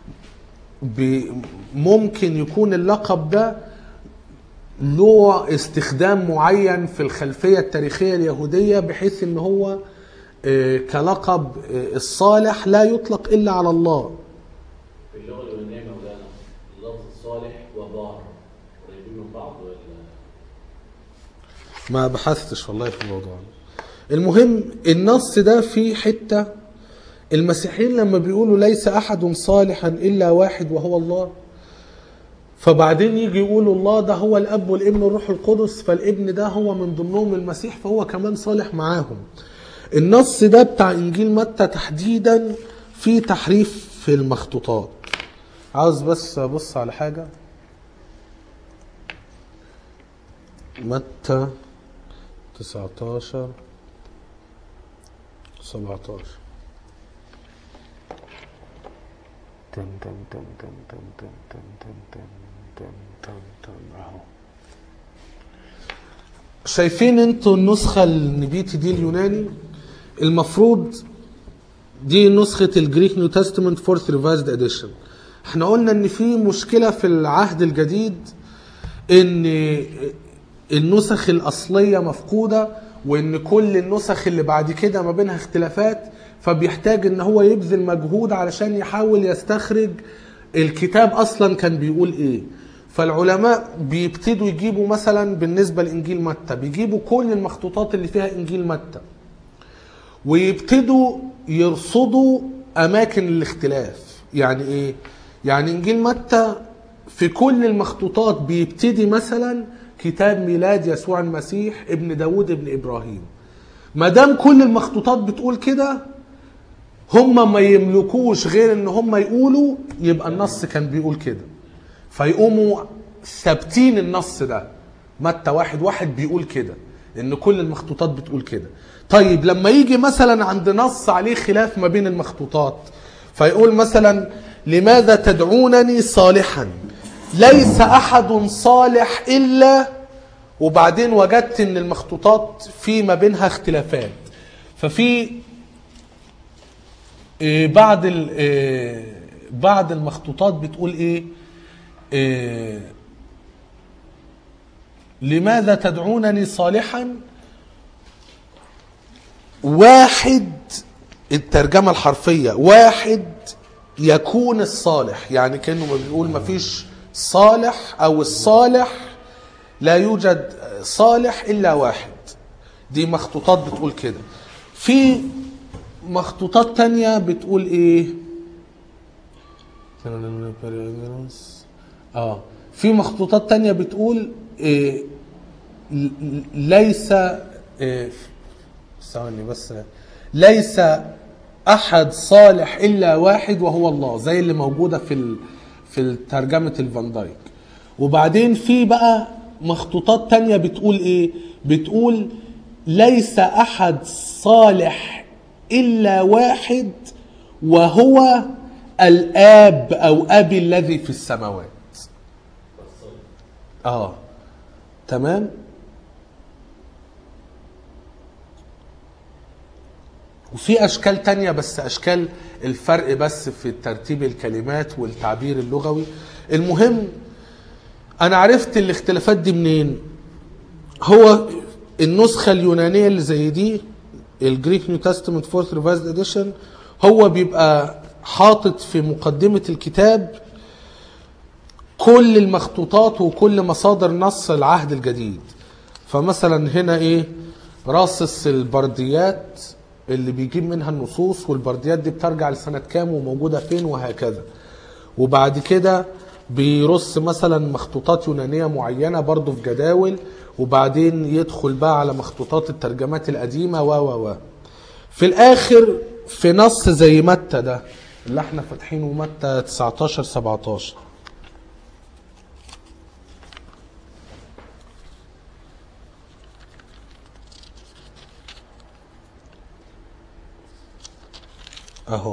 ممكن يكون اللقب ده له استخدام معين في الخلفية التاريخية اليهودية، بحيث ان هو كلقب الصالح لا يطلق الا على الله. في اللغة اليونانية مولانا اللفظ الصالح وبار قريبين من بعض ولا؟ ما بحثتش والله في الموضوع ده. المهم النص ده في حتة المسيحيين لما بيقولوا ليس احد صالحا الا واحد وهو الله، فبعدين يجي يقولوا الله ده هو الاب والابن والروح القدس، فالابن ده هو من ضمنهم المسيح فهو كمان صالح معاهم. النص ده بتاع انجيل متى تحديدا في تحريف في المخطوطات. عاوز بس ابص على حاجة. متى 19 17 تم تم تم تم تم تم تم تم تم تم تم تم اهو. شايفين انتوا النسخة النبيتي دي اليوناني؟ المفروض دي نسخة الجريك نيو تestament فورث ريفايزد اديشن. احنا قلنا ان في مشكلة في العهد الجديد ان النسخ الاصلية مفقودة، وان كل النسخ اللي بعد كده ما بينها اختلافات، فبيحتاج ان هو يبذل مجهود علشان يحاول يستخرج الكتاب اصلا كان بيقول ايه. فالعلماء بيبتدوا يجيبوا مثلا بالنسبة لإنجيل متى بيجيبوا كل المخطوطات اللي فيها إنجيل متى ويبتدوا يرصدوا أماكن الاختلاف. يعني إيه؟ يعني إنجيل متى في كل المخطوطات بيبتدي مثلا كتاب ميلاد يسوع المسيح ابن داود ابن إبراهيم. ما دام كل المخطوطات بتقول كده هم ما يملكوش غير ان هم يقولوا يبقى النص كان بيقول كده، فيقوموا ثابتين النص ده. متى 1:1 بيقول كده ان كل المخطوطات بتقول كده. طيب لما يجي مثلا عند نص عليه خلاف ما بين المخطوطات فيقول مثلا لماذا تدعونني صالحا ليس احد صالح الا، وبعدين وجدت ان المخطوطات في ما بينها اختلافات. ففي بعض المخطوطات بتقول ايه لماذا تدعونني صالحا واحد، الترجمة الحرفية واحد يكون الصالح، يعني كأنه بيقول ما فيش صالح او الصالح لا يوجد صالح الا واحد. دي مخطوطات بتقول كده. في مخطوطات تانية بتقول ايه في مخطوطات تانية بتقول ليس ثواني بس، ليس احد صالح الا واحد وهو الله، زي اللي موجودة في ترجمة الفان دايك. وبعدين في بقى مخطوطات تانية بتقول ايه، بتقول ليس احد صالح الا واحد وهو الاب او ابي الذي في السماوات. تمام. وفي اشكال تانية بس اشكال الفرق بس في ترتيب الكلمات والتعبير اللغوي. المهم انا عرفت الاختلافات دي منين. هو النسخة اليونانية اللي زي دي الجريك نيو تestament فورث ريفايزد اديشن هو بيبقى حاطط في مقدمة الكتاب كل المخطوطات وكل مصادر نص العهد الجديد. فمثلا هنا ايه راصص البرديات اللي بيجيب منها النصوص، والبرديات دي بترجع لسنة كام وموجودة فين وهكذا. وبعد كده بيرص مثلا مخطوطات يونانية معينة برضو في جداول، وبعدين يدخل بقى على مخطوطات الترجمات القديمة و في الآخر في نص زي متى ده اللي احنا فاتحينه متى 19-17 اهو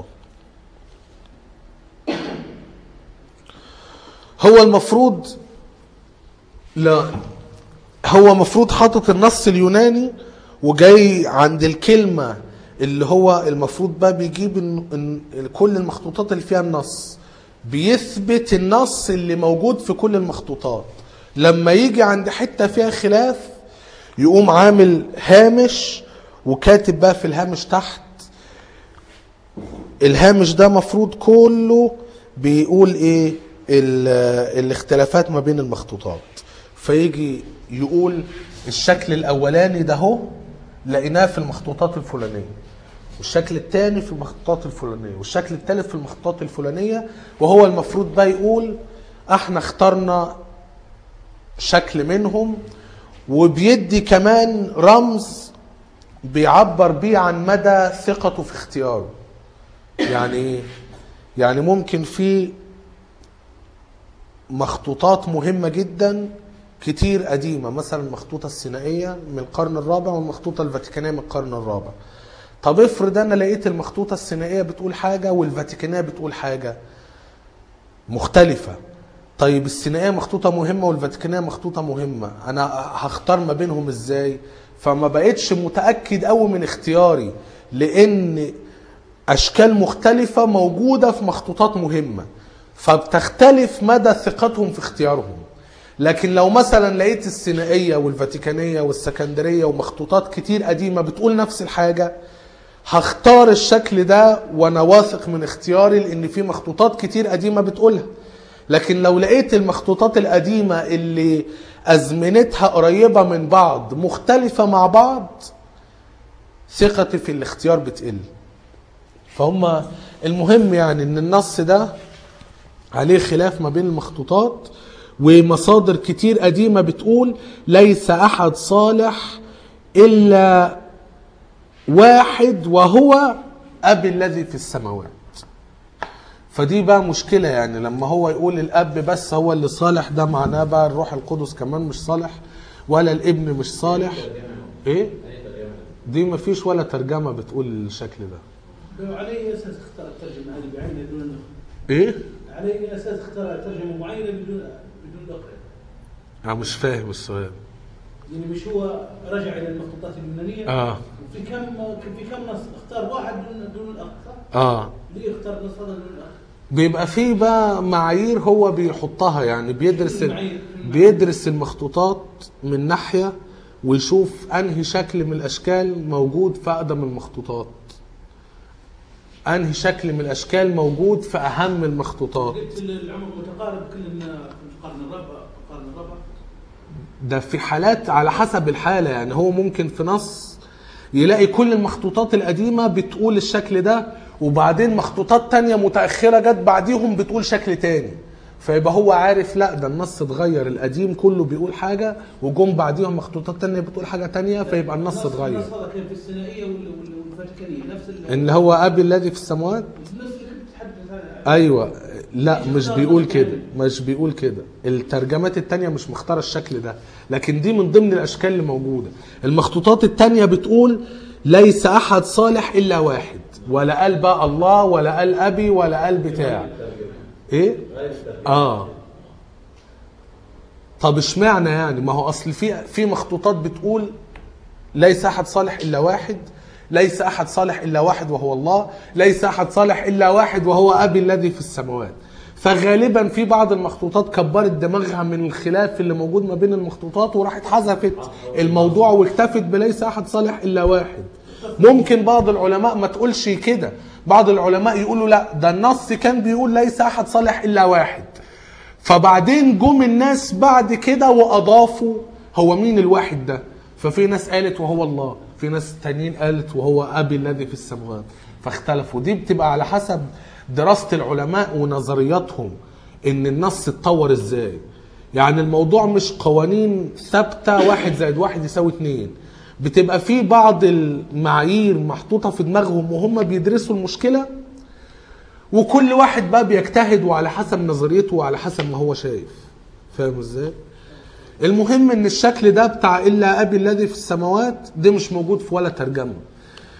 هو المفروض، لا هو مفروض حاطط النص اليوناني وجاي عند الكلمة اللي هو المفروض بقى بيجيب إن كل المخطوطات اللي فيها النص بيثبت النص اللي موجود في كل المخطوطات. لما يجي عند حتة فيها خلاف يقوم عامل هامش وكاتب بقى في الهامش تحت. الهامش ده مفروض كله بيقول ايه الاختلافات ما بين المخطوطات. فيجي يقول الشكل الاولاني ده هو لقيناه في المخطوطات الفلانيه، والشكل الثاني في المخطوطات الفلانيه، والشكل الثالث في المخطوطات الفلانيه. وهو المفروض بقى يقول احنا اخترنا شكل منهم، وبيدي كمان رمز بيعبر بيه عن مدى ثقته في اختياره. يعني ايه؟ يعني ممكن في مخطوطات مهمة جدا كتير قديمة، مثلا المخطوطة السينائية من القرن الرابع والمخطوطة الفاتيكانية من القرن الرابع. طب افرض انا لقيت المخطوطة السينائية بتقول حاجة والفاتيكانية بتقول حاجة مختلفة. طيب السينائية مخطوطة مهمة والفاتيكانية مخطوطة مهمة، انا هختار ما بينهم ازاي؟ فما بقيتش متأكد قوي من اختياري، لان اشكال مختلفة موجودة في مخطوطات مهمة، فبتختلف مدى ثقتهم في اختيارهم. لكن لو مثلا لقيت السينائية والفاتيكانية والسكندرية ومخطوطات كتير قديمة بتقول نفس الحاجة، هختار الشكل ده وانا واثق من اختياري لان في مخطوطات كتير قديمة بتقولها. لكن لو لقيت المخطوطات القديمة اللي ازمنتها قريبة من بعض مختلفة مع بعض، ثقتي في الاختيار بتقل. فهم المهم يعني ان النص ده عليه خلاف ما بين المخطوطات، ومصادر كتير قديمة بتقول ليس احد صالح الا واحد وهو اب الذي في السماوات. فدي بقى مشكلة، يعني لما هو يقول الاب بس هو اللي صالح، ده معناه بقى الروح القدس كمان مش صالح ولا الابن مش صالح. ايه دي مفيش ولا ترجمة بتقول الشكل ده. على اي اساس اختار الترجمه هذه بعينها بدون ايه؟ على اي اساس اختار ترجمه معينه بدون اقرا؟ انا مش فاهم السؤال. يعني مش هو رجع الى المخطوطات اليونانيه؟ وفي كم نص اختار واحد دون الاخر؟ ليه اختار نص هذا دون الاخر؟ بيبقى فيه بقى معايير هو بيحطها، يعني بيدرس المخطوطات من ناحيه ويشوف انهي شكل من الاشكال موجود في اقدم المخطوطات، انهي شكل من الاشكال موجود في اهم المخطوطات. قلت العمر متقارب كلنا في القرن الرابع. ده في حالات على حسب الحالة، يعني هو ممكن في نص يلاقي كل المخطوطات القديمة بتقول الشكل ده، وبعدين مخطوطات تانية متأخرة جت بعديهم بتقول شكل تاني، فيبقى هو عارف لا ده النص اتغير، القديم كله بيقول حاجة وجم بعديهم مخطوطات تانية بتقول حاجة تانية، فيبقى النص اتغير. النص هذا كان في السينائية والفاتيكانية نفس اللي هو أبي الذي في السماوات. ايوه لا مش بيقول كده، مش بيقول كده. الترجمات التانية مش مختارة الشكل ده، لكن دي من ضمن الاشكال اللي موجودة. المخطوطات التانية بتقول ليس احد صالح الا واحد، ولا قال بقى الله ولا قال ابي ولا قال بتاع ايه. طب اشمعنى يعني؟ ما هو اصل في مخطوطات بتقول ليس احد صالح الا واحد، ليس احد صالح الا واحد وهو الله، ليس احد صالح الا واحد وهو ابي الذي في السماوات. فغالبا في بعض المخطوطات كبرت دماغها من الخلاف اللي موجود ما بين المخطوطات وراحت حذفت الموضوع واكتفت بليس احد صالح الا واحد. ممكن بعض العلماء ما تقولش كده، بعض العلماء يقولوا لا ده النص كان بيقول ليس احد صالح الا واحد، فبعدين جم الناس بعد كده واضافوا هو مين الواحد ده. ففي ناس قالت وهو الله، في ناس تانيين قالت وهو أبي الذي في السماوات، فاختلفوا. دي بتبقى على حسب دراسة العلماء ونظرياتهم ان النص اتطور ازاي. يعني الموضوع مش قوانين ثابتة 1 زائد 1 يساوي 2، بتبقى في بعض المعايير محطوطة في دماغهم وهم بيدرسوا المشكلة، وكل واحد بقى بيجتهد وعلى حسب نظريته وعلى حسب ما هو شايف. فاهم ازاي؟ المهم ان الشكل ده بتاع الا ابي الذي في السماوات ده مش موجود في ولا ترجمه.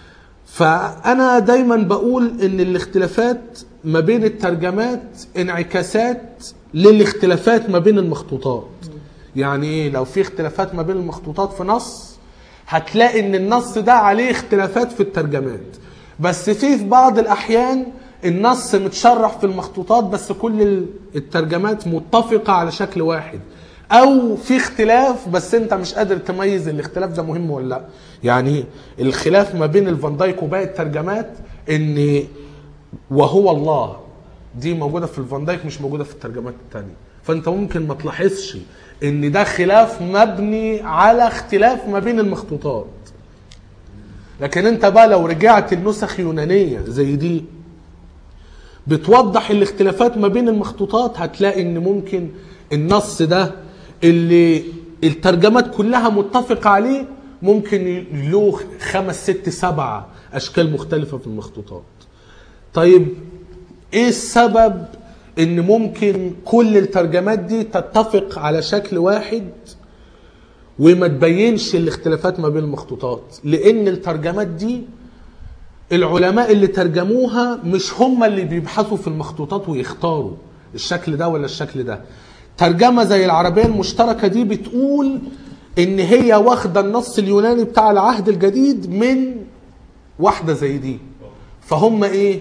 فأنا دايما بقول إن الاختلافات ما بين الترجمات انعكاسات للاختلافات ما بين المخطوطات. يعني إيه؟ لو في اختلافات ما بين المخطوطات في نص، هتلاقي إن النص ده عليه اختلافات في الترجمات. بس في بعض الأحيان النص متشرح في المخطوطات بس كل الترجمات متفقة على شكل واحد، او في اختلاف بس انت مش قادر تميز الاختلاف ده مهم ولا لا. يعني الخلاف ما بين الفان دايك وباقي الترجمات ان وهو الله دي موجودة في الفان دايك مش موجودة في الترجمات التانية، فانت ممكن ما تلاحظش ان ده خلاف مبني على اختلاف ما بين المخطوطات. لكن انت بقى لو رجعت النسخ يونانية زي دي بتوضح الاختلافات ما بين المخطوطات، هتلاقي ان ممكن النص ده اللي الترجمات كلها متفقة عليه ممكن له 5 6 7 اشكال مختلفة في المخطوطات. طيب ايه السبب ان ممكن كل الترجمات دي تتفق على شكل واحد وما تبينش الاختلافات ما بين المخطوطات؟ لان الترجمات دي العلماء اللي ترجموها مش هم اللي بيبحثوا في المخطوطات ويختاروا الشكل ده ولا الشكل ده. ترجمة زي العربية المشتركة دي بتقول ان هي واخدة النص اليوناني بتاع العهد الجديد من واحدة زي دي، فهم ايه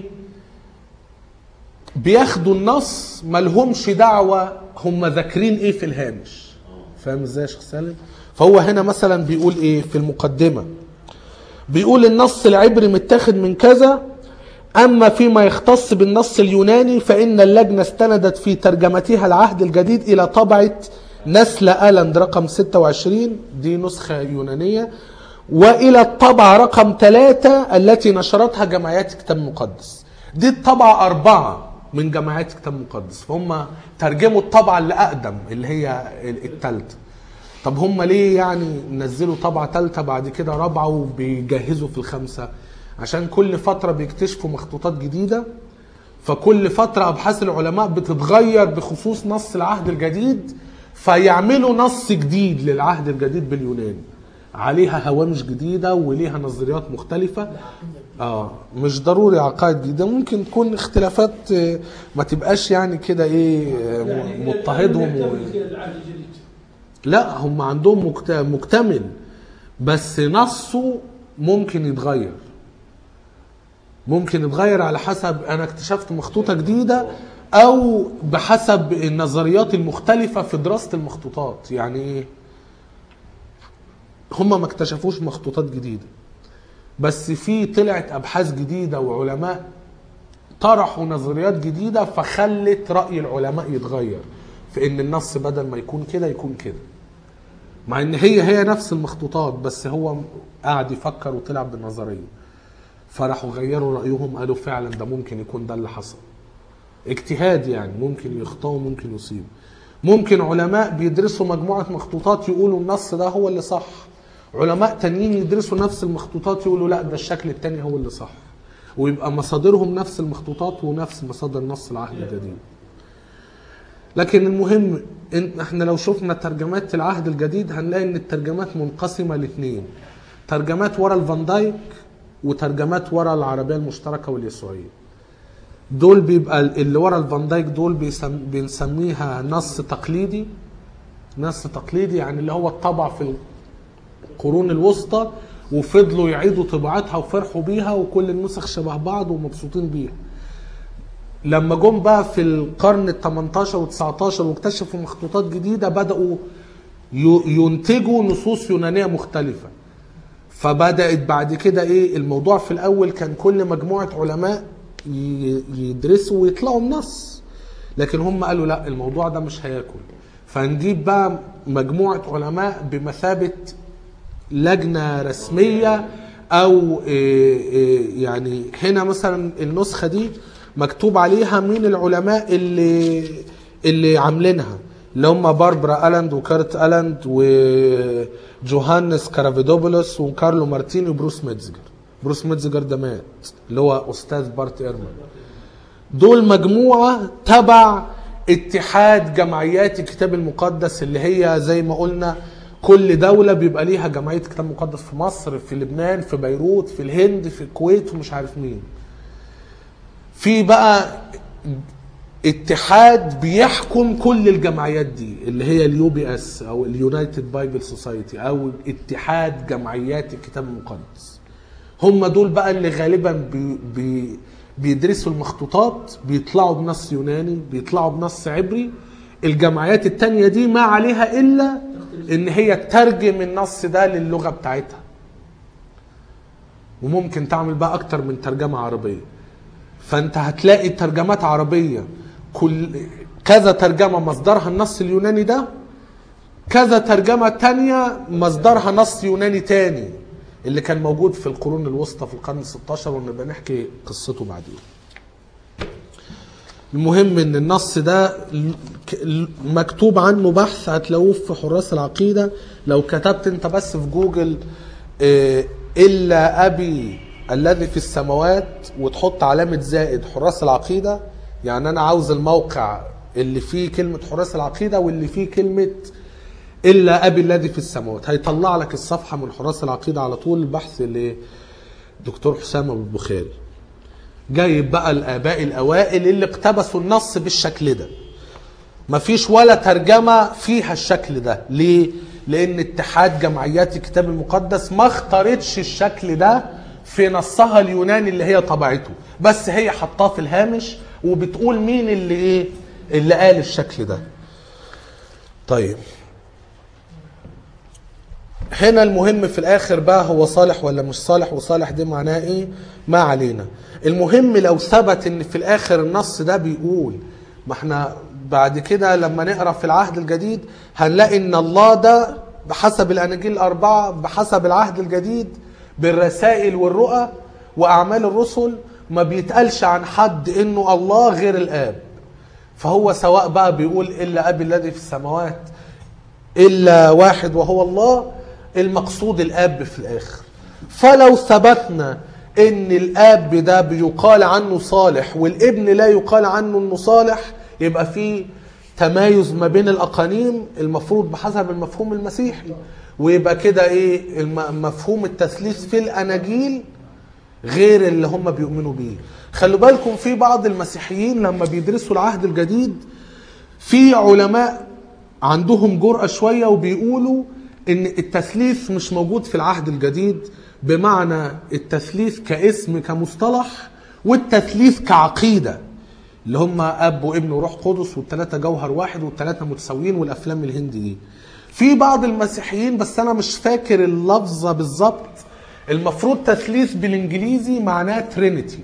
بياخدوا النص ملهمش دعوة هم ذاكرين ايه في الهامش. فاهم ازاي يا شيخ سالم؟ فهو هنا مثلا بيقول ايه في المقدمة، بيقول النص العبري متاخد من كذا، أما فيما يختص بالنص اليوناني فإن اللجنة استندت في ترجمتها العهد الجديد إلى طبعة نسل ألند رقم 26 دي نسخة يونانية، وإلى الطبعة رقم 3 التي نشرتها جمعيات كتاب مقدس. دي الطبعة 4 من جمعيات كتاب مقدس، فهم ترجموا الطبعة اللي أقدم اللي هي الثالثة. طب هم ليه يعني نزلوا طبعة ثالثة بعد كده رابعة وبيجهزوا في الخامسة؟ عشان كل فترة بيكتشفوا مخطوطات جديدة، فكل فترة أبحاث العلماء بتتغير بخصوص نص العهد الجديد، فيعملوا نص جديد للعهد الجديد باليوناني عليها هوامش جديدة وليها نظريات مختلفة. مش ضروري عقائد جديدة، ممكن تكون اختلافات ما تبقاش يعني كده ايه مضطهدهم لا هم عندهم مكتمل بس نصه ممكن يتغير، ممكن يتغير على حسب انا اكتشفت مخطوطة جديدة او بحسب النظريات المختلفة في دراسة المخطوطات. يعني ايه هم ما اكتشفوش مخطوطات جديدة بس في طلعت ابحاث جديدة وعلماء طرحوا نظريات جديدة فخلت رأي العلماء يتغير في ان النص بدل ما يكون كده يكون كده، مع ان هي نفس المخطوطات بس هو قاعد يفكر وطلع بالنظرية فراحوا غيروا رأيهم قالوا فعلا ده ممكن يكون ده اللي حصل. اجتهاد يعني ممكن يخطئوا ممكن يصيبوا. ممكن علماء بيدرسوا مجموعة مخطوطات يقولوا النص ده هو اللي صح، علماء تانيين يدرسوا نفس المخطوطات يقولوا لا ده الشكل التاني هو اللي صح، ويبقى مصادرهم نفس المخطوطات ونفس مصادر نص العهد الجديد. لكن المهم احنا لو شفنا ترجمات العهد الجديد هنلاقي ان الترجمات منقسمة لاثنين، ترجمات ورا الفان دايك وترجمات ورا العربية المشتركة واليسوعية. دول بيبقى اللي ورا الفان دايك دول بنسميها نص تقليدي. نص تقليدي يعني اللي هو الطبع في القرون الوسطى وفضلوا يعيدوا طباعتها وفرحوا بيها وكل النسخ شبه بعض ومبسوطين بيها. لما جم بقى في القرن ال18 و19 واكتشفوا مخطوطات جديدة بدأوا ينتجوا نصوص يونانية مختلفة. فبدأت بعد كده ايه الموضوع، في الاول كان كل مجموعة علماء يدرسوا ويطلعوا النص، لكن هم قالوا لا الموضوع ده مش هياكل، فنجيب بقى مجموعة علماء بمثابة لجنة رسمية او يعني هنا مثلا النسخة دي مكتوب عليها مين العلماء اللي عاملينها، اللي هم باربرا ألند وكارت ألند وجوهانس كارافيدوبولوس وكارلو مارتيني وبروس ميتزجر. بروس ميتزجر ده مات اللي هو أستاذ بارت إيرمان. دول مجموعة تبع اتحاد جمعيات الكتاب المقدس اللي هي زي ما قلنا كل دولة بيبقى ليها جمعية كتاب مقدس، في مصر، في لبنان، في بيروت، في الهند، في الكويت، ومش عارف مين. في بقى اتحاد بيحكم كل الجمعيات دي اللي هي الUBS او اليونايتد بايبل سوسايتي او اتحاد جمعيات الكتاب المقدس. هم دول بقى اللي غالبا بيدرسوا المخطوطات، بيطلعوا بنص يوناني، بيطلعوا بنص عبري. الجمعيات التانية دي ما عليها الا ان هي تترجم النص ده للغة بتاعتها، وممكن تعمل بقى اكتر من ترجمة عربية. فانت هتلاقي ترجمات عربية كذا ترجمة مصدرها النص اليوناني ده، كذا ترجمة تانية مصدرها نص يوناني تاني اللي كان موجود في القرون الوسطى في القرن 16، ونبقى نحكي قصته بعدين. المهم ان النص ده مكتوب عنه بحث هتلاقوه في حراس العقيدة. لو كتبت انت بس في جوجل إلا أبي الذي في السماوات وتحط علامة زائد حراس العقيدة، يعني أنا عاوز الموقع اللي فيه كلمة حراس العقيدة واللي فيه كلمة إلا أبي الذي في السماوات، هيطلع لك الصفحة من حراس العقيدة على طول. البحث اللي دكتور حسام أبو البخاري جايب بقى الآباء الأوائل اللي اقتبسوا النص بالشكل ده. مفيش ولا ترجمة فيها الشكل ده. ليه؟ لأن اتحاد جمعيات الكتاب المقدس ما اختارتش الشكل ده في نصها اليوناني اللي هي طبعته، بس هي حطاه في الهامش وبتقول مين اللي قال الشكل ده. طيب هنا المهم في الاخر بقى هو صالح ولا مش صالح، وصالح دي معناه ايه؟ ما علينا. المهم لو ثبت ان في الاخر النص ده بيقول، ما احنا بعد كده لما نقرأ في العهد الجديد هنلاقي ان الله ده بحسب الاناجيل الاربعة بحسب العهد الجديد بالرسائل والرؤى واعمال الرسل ما بيتقالش عن حد انه الله غير الاب. فهو سواء بقى بيقول الا ابي الذي في السماوات الا واحد وهو الله، المقصود الاب في الاخر. فلو ثبتنا ان الاب ده بيقال عنه صالح والابن لا يقال عنه انه صالح، يبقى في تمايز ما بين الاقانيم المفروض بحسب المفهوم المسيحي، ويبقى كده ايه مفهوم التثليث في الاناجيل غير اللي هم بيؤمنوا بيه. خلوا بالكم في بعض المسيحيين لما بيدرسوا العهد الجديد في علماء عندهم جرأة شوية وبيقولوا ان التثليث مش موجود في العهد الجديد، بمعنى التثليث كاسم كمصطلح والتثليث كعقيدة اللي هم اب وابن وروح قدس والثلاثه جوهر واحد والثلاثه متساويين والافلام الهندي دي. في بعض المسيحيين بس انا مش فاكر اللفظه بالظبط، المفروض تثليث بالانجليزي معناه ترينيتي.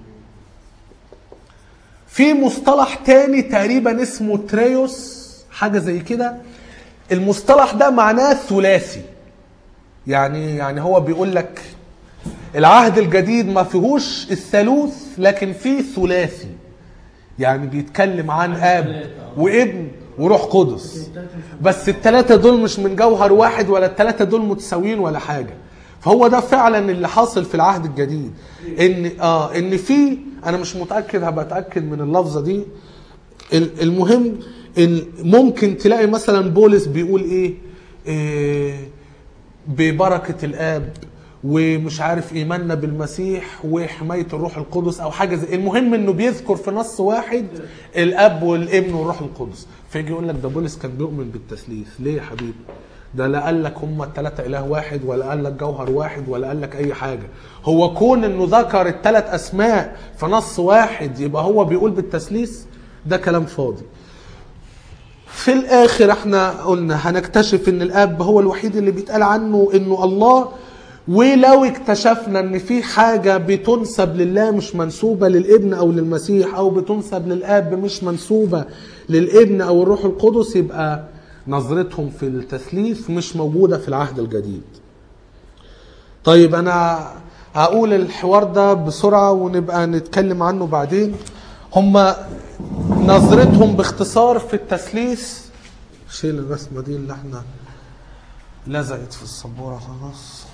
في مصطلح تاني تقريبا اسمه تريوس حاجه زي كده، المصطلح ده معناه ثلاثي. يعني هو بيقول لك العهد الجديد ما فيهوش الثالوث لكن فيه ثلاثي، يعني بيتكلم عن اب وابن وروح قدس، بس الثلاثه دول مش من جوهر واحد ولا الثلاثه دول متساويين ولا حاجه. فهو ده فعلا اللي حاصل في العهد الجديد، ان في، انا مش متاكد هبقى اتاكد من اللفظه دي. المهم ممكن تلاقي مثلا بولس بيقول ايه ببركه الاب ومش عارف ايماننا بالمسيح وحمايه الروح القدس او حاجه زي. المهم انه بيذكر في نص واحد الاب والابن والروح القدس، فيجي يقول لك ده بولس كان بيؤمن بالتثليث. ليه يا حبيبي؟ ده لا قال لك هم الثلاثه اله واحد ولا قال لك جوهر واحد ولا قال لك اي حاجه. هو كون انه ذكر الثلاث اسماء في نص واحد يبقى هو بيقول بالتثليث؟ ده كلام فاضي. في الاخر احنا قلنا هنكتشف ان الاب هو الوحيد اللي بيتقال عنه انه الله، ولو اكتشفنا ان في حاجة بتنسب لله مش منسوبة للابن او للمسيح، او بتنسب للاب مش منسوبة للابن او الروح القدس، يبقى نظرتهم في التثليث مش موجودة في العهد الجديد. طيب انا هقول الحوار ده بسرعة ونبقى نتكلم عنه بعدين. هم نظرتهم باختصار في التثليث، شيل الرسمة دي اللي احنا لزقت في السبورة خلاص.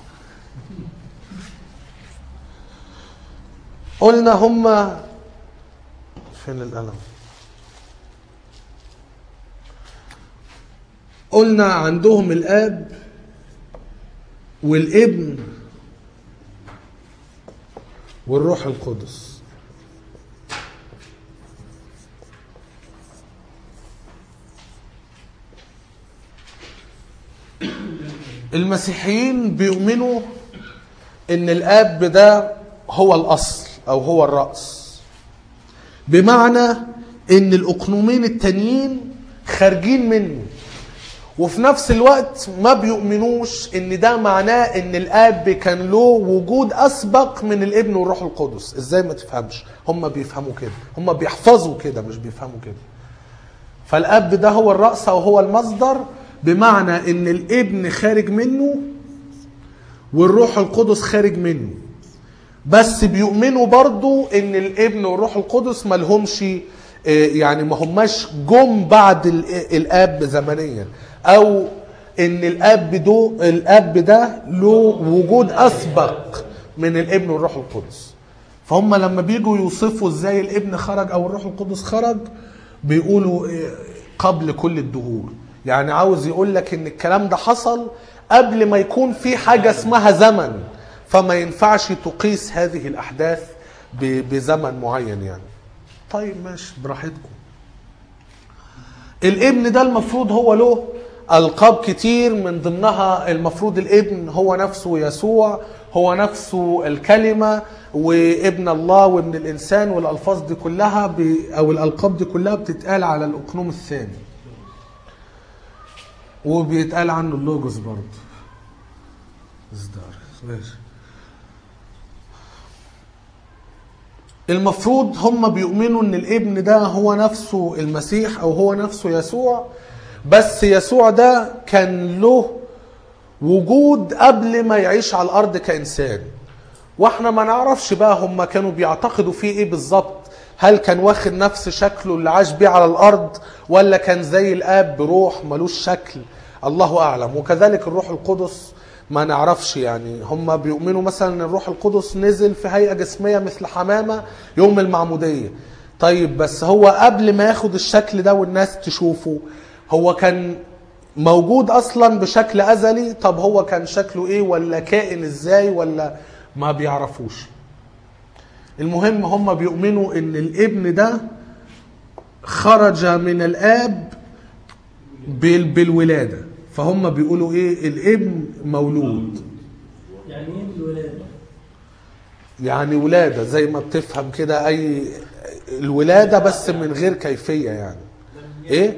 قلنا هم فين القلم؟ قلنا عندهم الاب والابن والروح القدس. المسيحيين بيؤمنوا ان الاب ده هو الاصل او هو الرأس، بمعنى ان الاقنومين التانيين خارجين منه، وفي نفس الوقت ما بيؤمنوش ان ده معناه ان الاب كان له وجود اسبق من الابن والروح القدس. ازاي؟ ما تفهمش، هم بيفهموا كده، هم بيحفظوا كده مش بيفهموا كده. فالاب ده هو الرأس او هو المصدر، بمعنى ان الابن خارج منه والروح القدس خارج منه. بس بيؤمنوا برضو ان الابن والروح القدس ما لهمش يعني ما هماش جم بعد الاب زمنيا، او ان الاب ده له وجود اسبق من الابن والروح القدس. فهم لما بيجوا يوصفوا ازاي الابن خرج او الروح القدس خرج بيقولوا قبل كل الدهور. يعني عاوز يقول لك ان الكلام ده حصل قبل ما يكون في حاجة اسمها زمن، فما ينفعش تقيس هذه الاحداث بزمن معين يعني. طيب ماشي براحتكم. الابن ده المفروض هو له ألقاب كتير، من ضمنها المفروض الابن هو نفسه يسوع، هو نفسه الكلمة وابن الله وابن الإنسان، والألفاظ دي كلها أو الألقاب دي كلها بتتقال على الأقنوم الثاني، وبيتقال عنه اللوجوس برضه. ماشي. المفروض هم بيؤمنوا ان الابن ده هو نفسه المسيح او هو نفسه يسوع، بس يسوع ده كان له وجود قبل ما يعيش على الارض كإنسان، واحنا ما نعرفش بقى هم كانوا بيعتقدوا فيه ايه بالظبط. هل كان واخد نفس شكله اللي عاش بيه على الارض، ولا كان زي الاب بروح ملوش شكل؟ الله اعلم. وكذلك الروح القدس ما نعرفش. يعني هم بيؤمنوا مثلا ان الروح القدس نزل في هيئة جسمية مثل حمامة يوم المعمودية. طيب بس هو قبل ما ياخد الشكل ده والناس تشوفه، هو كان موجود اصلا بشكل ازلي؟ طب هو كان شكله ايه، ولا كائن ازاي، ولا ما بيعرفوش. المهم هم بيؤمنوا ان الابن ده خرج من الاب بالولادة، فهم بيقولوا ايه؟ الابن مولود. يعني ايه الولادة؟ يعني ولادة زي ما بتفهم كده، اي الولادة بس من غير كيفية يعني. ايه؟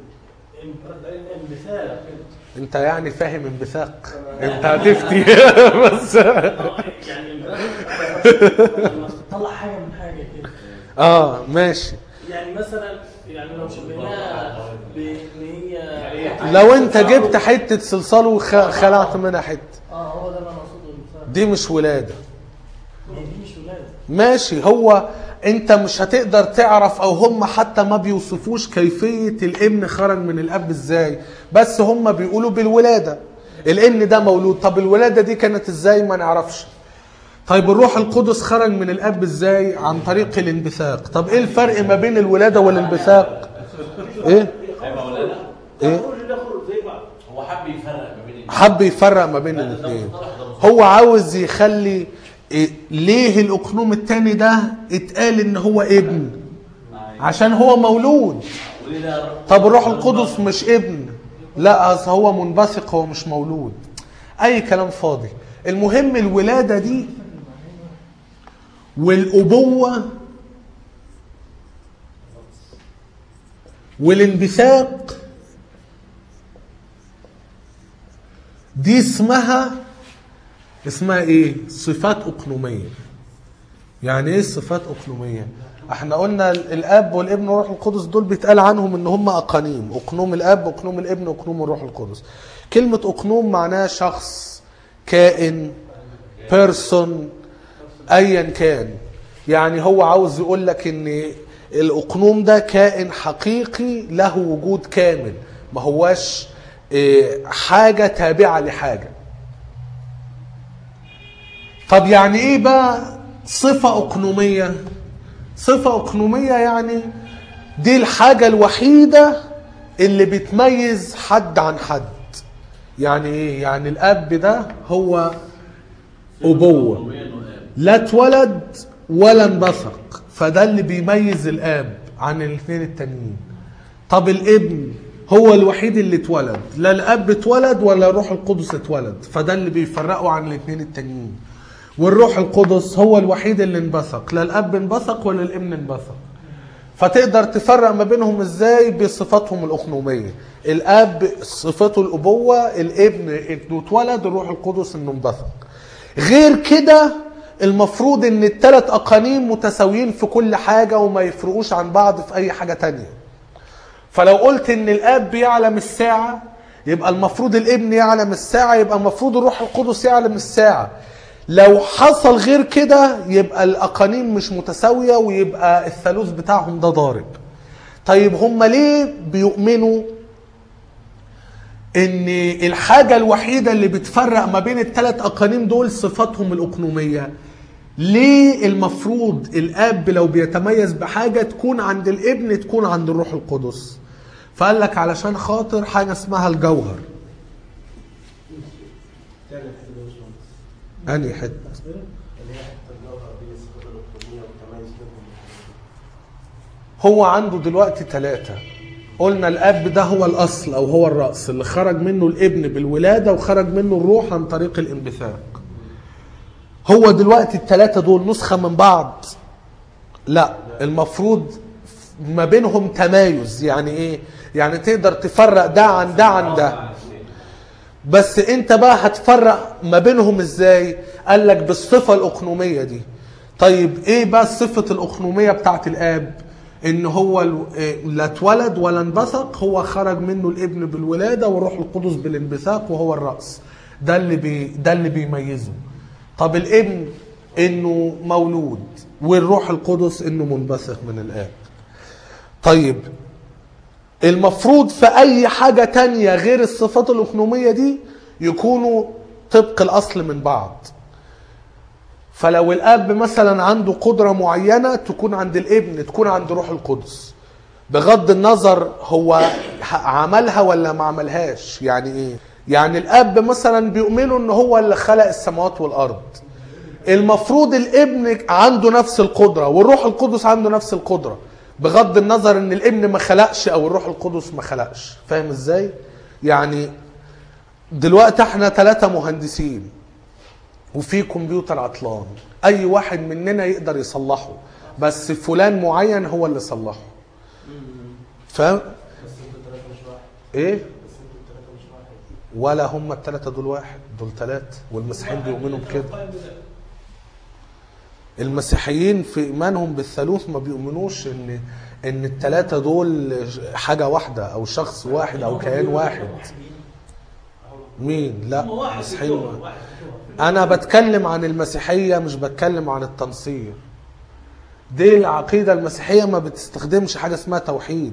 انبثاق. انت يعني فاهم انبثاق؟ انت هتفتي بس يعني لما تطلع حاجة من حاجة كده. ماشي. يعني مثلا يعني لو شبهناها بان هي لو انت جبت حتة صلصال وخلعت منها حتة، هو ده اللي انا اقصده الانبثاق. دي مش ولادة. دي مش ولادة. ماشي. هو انت مش هتقدر تعرف، او هم حتى ما بيوصفوش كيفية الابن خرج من الاب ازاي، بس هم بيقولوا بالولادة الابن ده مولود. طب الولادة دي كانت ازاي؟ ما نعرفش. طيب الروح القدس خرج من الاب ازاي؟ عن طريق الانبثاق. طب ايه الفرق ما بين الولادة والانبثاق؟ ايه؟ ايه؟ هو حب يفرق ما بين حب يفرق ما بين الاثنين. هو عاوز يخلي ليه الاقنوم التاني ده اتقال ان هو ابن؟ عشان هو مولود. طب الروح القدس مش ابن؟ لا، اصل هو منبثق، هو مش مولود. اي كلام فاضي. المهم الولادة دي والأبوة والانبثاق دي اسمها ايه؟ صفات أقنومية. يعني ايه صفات أقنومية؟ احنا قلنا الاب والابن والروح القدس دول بيتقال عنهم ان هم اقانيم، اقنوم الاب، اقنوم الابن، اقنوم الروح القدس. كلمة اقنوم معناها شخص، كائن، بيرسون، ايا كان. يعني هو عاوز يقول لك ان الاقنوم ده كائن حقيقي له وجود كامل، ما هواش حاجة تابعة لحاجة. طب يعني ايه بقى صفة اقنومية؟ صفة اقنومية يعني دي الحاجة الوحيدة اللي بتميز حد عن حد. يعني ايه؟ يعني الاب ده هو ابوه، لا اتولد ولا انبثق، فده اللي بيميز الاب عن الاثنين التانيين. طب الابن هو الوحيد اللي اتولد، لا الاب اتولد ولا الروح القدس اتولد، فده اللي بيفرقه عن الاثنين التانيين. والروح القدس هو الوحيد اللي انبثق، لا الاب انبثق ولا الابن انبثق. فتقدر تفرق ما بينهم ازاي؟ بصفاتهم الاقنوميه. الاب صفته الابوه، الابن انه اتولد، الروح القدس انه انبثق. غير كده المفروض ان الثلاث اقانيم متساويين في كل حاجه وما يفرقوش عن بعض في اي حاجه تانية. فلو قلت ان الاب يعلم الساعه، يبقى المفروض الابن يعلم الساعه، يبقى المفروض الروح القدس يعلم الساعه. لو حصل غير كده يبقى الاقانيم مش متساويه، ويبقى الثالوث بتاعهم ده ضارب. طيب هم ليه بيؤمنوا ان الحاجه الوحيده اللي بتفرق ما بين الثلاث اقانيم دول صفاتهم الاقنوميه؟ ليه المفروض الاب لو بيتميز بحاجه تكون عند الابن تكون عند الروح القدس؟ فقال لك علشان خاطر حاجه اسمها الجوهر. انهي حته؟ هو عنده دلوقتي 3. قلنا الاب ده هو الاصل او هو الراس اللي خرج منه الابن بالولاده وخرج منه الروح عن طريق الانبثاق. هو دلوقتي ال3 دول نسخه من بعض؟ لا، المفروض ما بينهم تمايز. يعني ايه؟ يعني تقدر تفرق ده عن ده عن ده. بس انت بقى هتفرق ما بينهم ازاي؟ قال لك بالصفه الاقنوميه دي. طيب ايه بقى الصفه الاقنوميه بتاعت الاب؟ ان هو لا اتولد ولا انبثق، هو خرج منه الابن بالولاده والروح القدس بالانبثاق وهو الراس. ده اللي بيميزه. طب الابن انه مولود، والروح القدس انه منبثق من الاب. طيب المفروض في اي حاجه تانية غير الصفات الاقنوميه دي يكونوا طبق الاصل من بعض. فلو الاب مثلا عنده قدره معينه تكون عند الابن تكون عند روح القدس، بغض النظر هو عملها ولا ما عملهاش. يعني ايه؟ يعني الاب مثلا بيؤمنوا ان هو اللي خلق السماوات والارض، المفروض الابن عنده نفس القدره والروح القدس عنده نفس القدره، بغض النظر ان الابن ما خلقش او الروح القدس ما خلقش. فاهم ازاي؟ يعني دلوقتي احنا 3 مهندسين وفي كمبيوتر عطلان، اي واحد مننا يقدر يصلحه، بس فلان معين هو اللي صلحه. فاهم؟ ايه؟ ولا هم ال3 دول واحد، دول 3. والمسيحيين بيؤمنوا بكده. المسيحيين في ايمانهم بالثالوث ما بيؤمنوش ان ال3 دول حاجه واحده او شخص واحد او كيان واحد. مين؟ لا، مسيحيين. انا بتكلم عن المسيحيه مش بتكلم عن التنصير. دي العقيده المسيحيه ما بتستخدمش حاجه اسمها توحيد،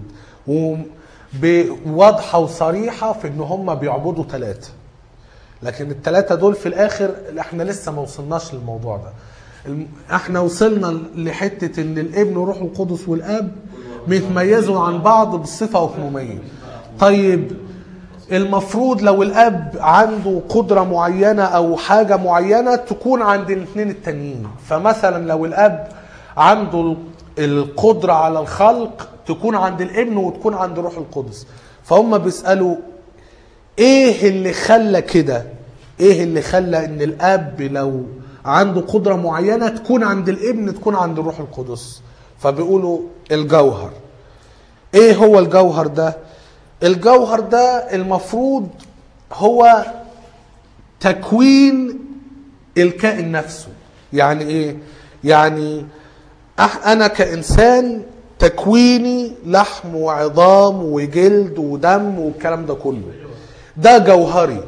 وواضحه وصريحه في ان هم بيعبدوا 3. لكن ال3 دول في الاخر احنا لسه ما وصلناش للموضوع ده. احنا وصلنا لحته ان الابن وروح القدس والاب بيتميزوا عن بعض بالصفه اقنوميه. طيب المفروض لو الاب عنده قدره معينه او حاجه معينه تكون عند الاثنين التانيين. فمثلا لو الاب عنده القدره على الخلق تكون عند الابن وتكون عند روح القدس. فهم بيسالوا ايه اللي خلى كده؟ ايه اللي خلى ان الاب لو عنده قدرة معينة تكون عند الابن تكون عند الروح القدس؟ فبيقولوا الجوهر. ايه هو الجوهر ده؟ الجوهر ده المفروض هو تكوين الكائن نفسه. يعني ايه؟ يعني انا كإنسان تكويني لحم وعظام وجلد ودم والكلام ده كله، ده جوهري.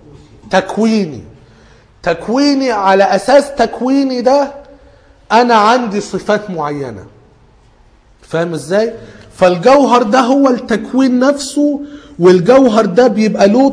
تكويني على اساس تكويني ده انا عندي صفات معينة. فاهم ازاي؟ فالجوهر ده هو التكوين نفسه، والجوهر ده بيبقى له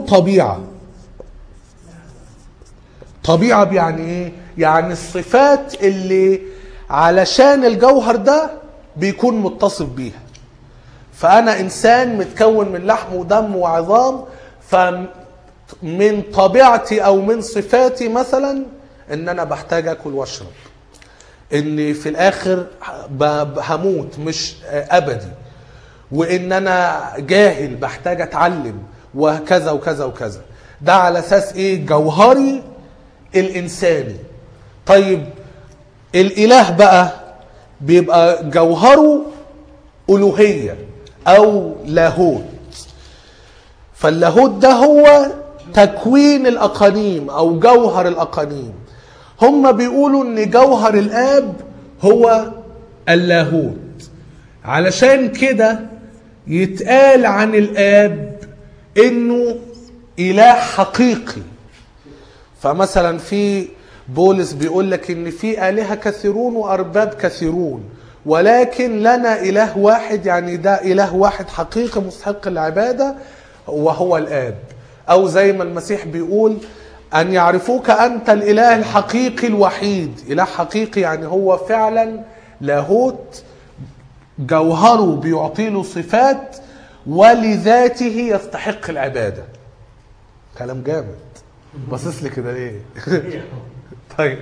طبيعة يعني ايه؟ يعني الصفات اللي علشان الجوهر ده بيكون متصف بيها. فانا انسان متكون من لحم ودم وعظام، فمن طبيعتي او من صفاتي مثلا ان انا بحتاج اكل واشرب، ان في الاخر هموت مش ابدي، وان انا جاهل بحتاج اتعلم، وكذا وكذا وكذا. ده على اساس ايه؟ جوهري الانساني. طيب الاله بقى بيبقى جوهره الوهية او لاهوت. فاللاهوت ده هو تكوين الاقانيم او جوهر الاقانيم. هم بيقولوا ان جوهر الاب هو اللاهوت، علشان كده يتقال عن الاب انه اله حقيقي. فمثلا في بولس بيقول لك ان في آلهة كثيرون وارباب كثيرون، ولكن لنا اله واحد، يعني ده اله واحد حقيقي مستحق العبادة وهو الاب. او زي ما المسيح بيقول ان يعرفوك انت الاله الحقيقي الوحيد. اله حقيقي يعني هو فعلا لاهوت، جوهره بيعطيله صفات ولذاته يستحق العبادة. كلام جامد، باصص لي كده ليه؟ طيب،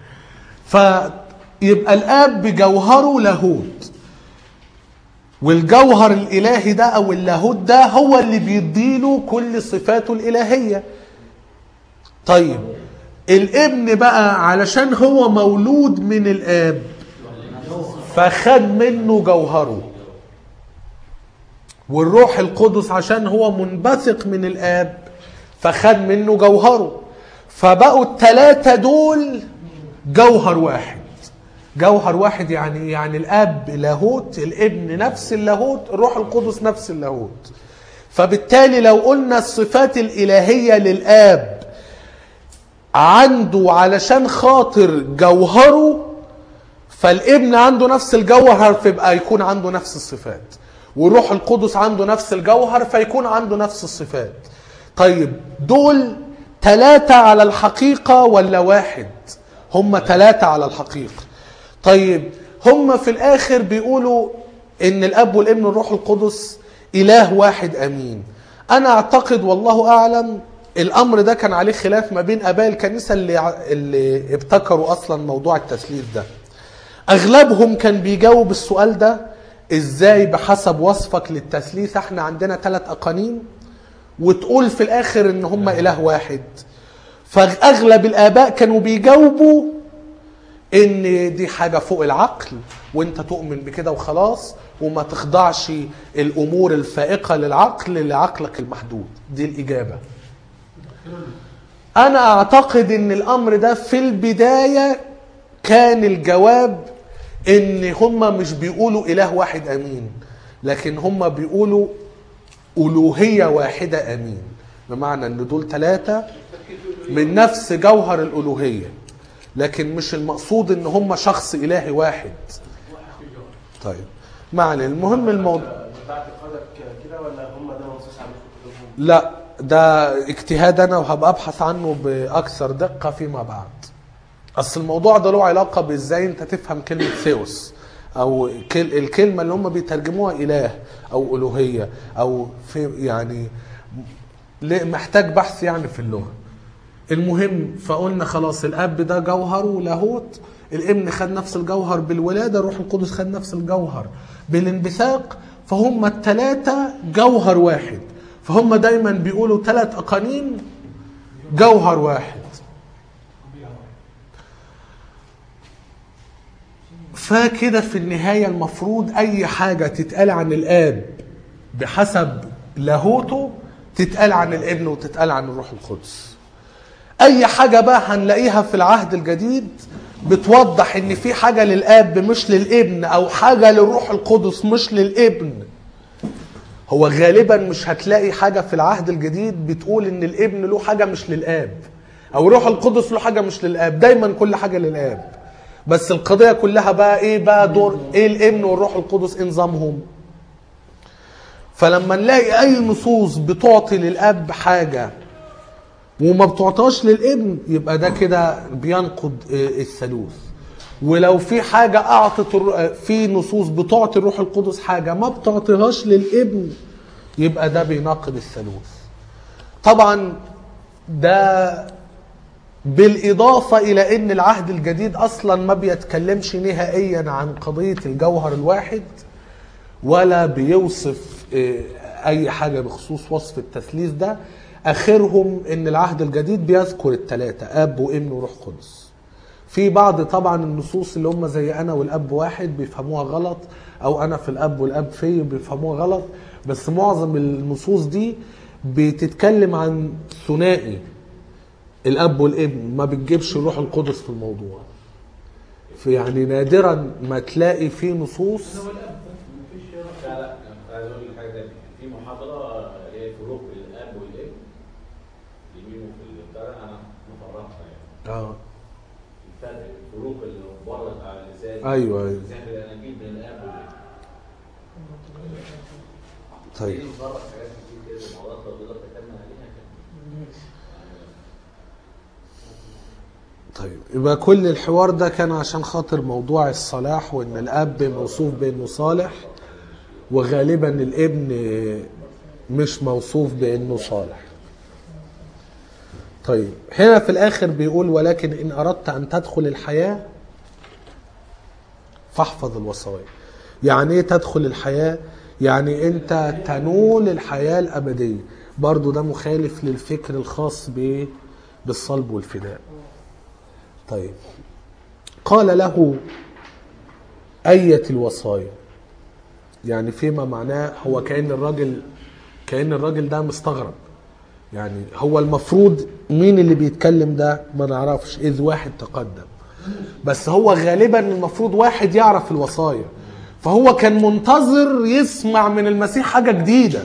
فيبقى الاب بجوهره لاهوت، والجوهر الالهي ده او اللاهوت ده هو اللي بيديله كل صفاته الالهيه. طيب الابن بقى علشان هو مولود من الاب فخد منه جوهره، والروح القدس عشان هو منبثق من الاب فخد منه جوهره. فبقوا الثلاثه دول جوهر واحد. جوهر واحد يعني الاب لاهوت، الابن نفس اللاهوت، الروح القدس نفس اللاهوت. فبالتالي لو قلنا الصفات الالهيه للاب عنده علشان خاطر جوهره، فالابن عنده نفس الجوهر فيبقى يكون عنده نفس الصفات، والروح القدس عنده نفس الجوهر فيكون عنده نفس الصفات. طيب دول ثلاثة على الحقيقة ولا واحد؟ هم ثلاثة على الحقيقة. طيب هم في الآخر بيقولوا إن الأب والابن والروح القدس إله واحد أمين. أنا أعتقد والله أعلم الأمر ده كان عليه خلاف ما بين آباء الكنيسة اللي ابتكروا أصلا موضوع التثليث ده. أغلبهم كان بيجاوب السؤال ده إزاي بحسب وصفك للتثليث احنا عندنا 3 أقانيم وتقول في الآخر إن هم إله واحد. فأغلب الآباء كانوا بيجاوبوا إن دي حاجة فوق العقل وإنت تؤمن بكده وخلاص، وما تخضعش الأمور الفائقة للعقل لعقلك المحدود. دي الإجابة. أنا أعتقد إن الأمر ده في البداية كان الجواب إن هم مش بيقولوا إله واحد أمين، لكن هم بيقولوا ألوهية واحدة أمين، بمعنى إن دول 3 من نفس جوهر الألوهية، لكن مش المقصود إن هم شخص إلهي واحد. طيب معنى المهم الموضوع كده ولا هم ده منصوص عليه في كتبهم؟ لا، ده اجتهاد أنا وهبقى أبحث عنه بأكثر دقة فيما بعد. أصل الموضوع ده له علاقة بإزاي أنت تفهم كلمة ثيوس، أو الكلمة اللي هم بيترجموها إله أو ألوهية، أو في يعني محتاج بحث يعني في اللغة. المهم فقلنا خلاص الأب ده جوهره لاهوت، الابن خد نفس الجوهر بالولادة، الروح القدس خد نفس الجوهر بالانبثاق، فهم ال3 جوهر واحد. فهم دايما بيقولوا 3 أقانيم جوهر واحد. فكده في النهاية المفروض أي حاجة تتقال عن الآب بحسب لاهوته تتقال عن الابن وتتقال عن الروح القدس. أي حاجة بقى هنلاقيها في العهد الجديد بتوضح إن في حاجة للآب مش للابن، أو حاجة للروح القدس مش للابن. هو غالبا مش هتلاقي حاجة في العهد الجديد بتقول إن الابن له حاجة مش للآب، أو الروح القدس له حاجة مش للآب. دايما كل حاجة للآب، بس القضية كلها بقى ايه بقى دور ايه الابن والروح القدس انظامهم. فلما نلاقي اي نصوص بتعطي للاب حاجة وما بتعطاش للابن، يبقى ده كده بينقض الثالوث. ولو في حاجة أعطت في نصوص بتعطي الروح القدس حاجة ما بتعطيهاش للابن، يبقى ده بيناقض الثالوث. طبعا ده بالإضافة إلى أن العهد الجديد أصلا ما بيتكلمش نهائيا عن قضية الجوهر الواحد، ولا بيوصف أي حاجة بخصوص وصف التثليث ده. آخرهم أن العهد الجديد بيذكر الثلاثة، أب وابن وروح قدس. في بعض طبعا النصوص اللي هم زي أنا والأب واحد بيفهموها غلط، أو أنا في الأب والأب في بيفهموها غلط، بس معظم النصوص دي بتتكلم عن ثنائي الأب والابن، ما بتجيبش الروح القدس في الموضوع. في يعني نادرا ما تلاقي في نصوص. لا عايز اقول لك حاجه ثانيه. في محاضره اللي هي فروق الاب والابن يمينه في البتاع، انا مفرغها يعني. الفرق الفروق اللي بره بتاع اللسان. ايوه اللسان الاناجيل بين الاب والابن. طيب بره حاجات كتير كده، الموضوعات لو تقدر تكمل عليها كده. طيب يبقى كل الحوار ده كان عشان خاطر موضوع الصلاح، وان الاب موصوف بانه صالح، وغالبا الابن مش موصوف بانه صالح. طيب هنا في الاخر بيقول ولكن ان اردت ان تدخل الحياة فاحفظ الوصايا. يعني ايه تدخل الحياة؟ يعني انت تنول الحياة الابدية. برضو ده مخالف للفكر الخاص بالصلب والفداء. طيب قال له أية الوصايا، يعني فيما معناه هو كأن الراجل ده مستغرب. يعني هو المفروض مين اللي بيتكلم ده ما نعرفش، إذ واحد تقدم، بس هو غالبا المفروض واحد يعرف الوصايا، فهو كان منتظر يسمع من المسيح حاجة جديدة.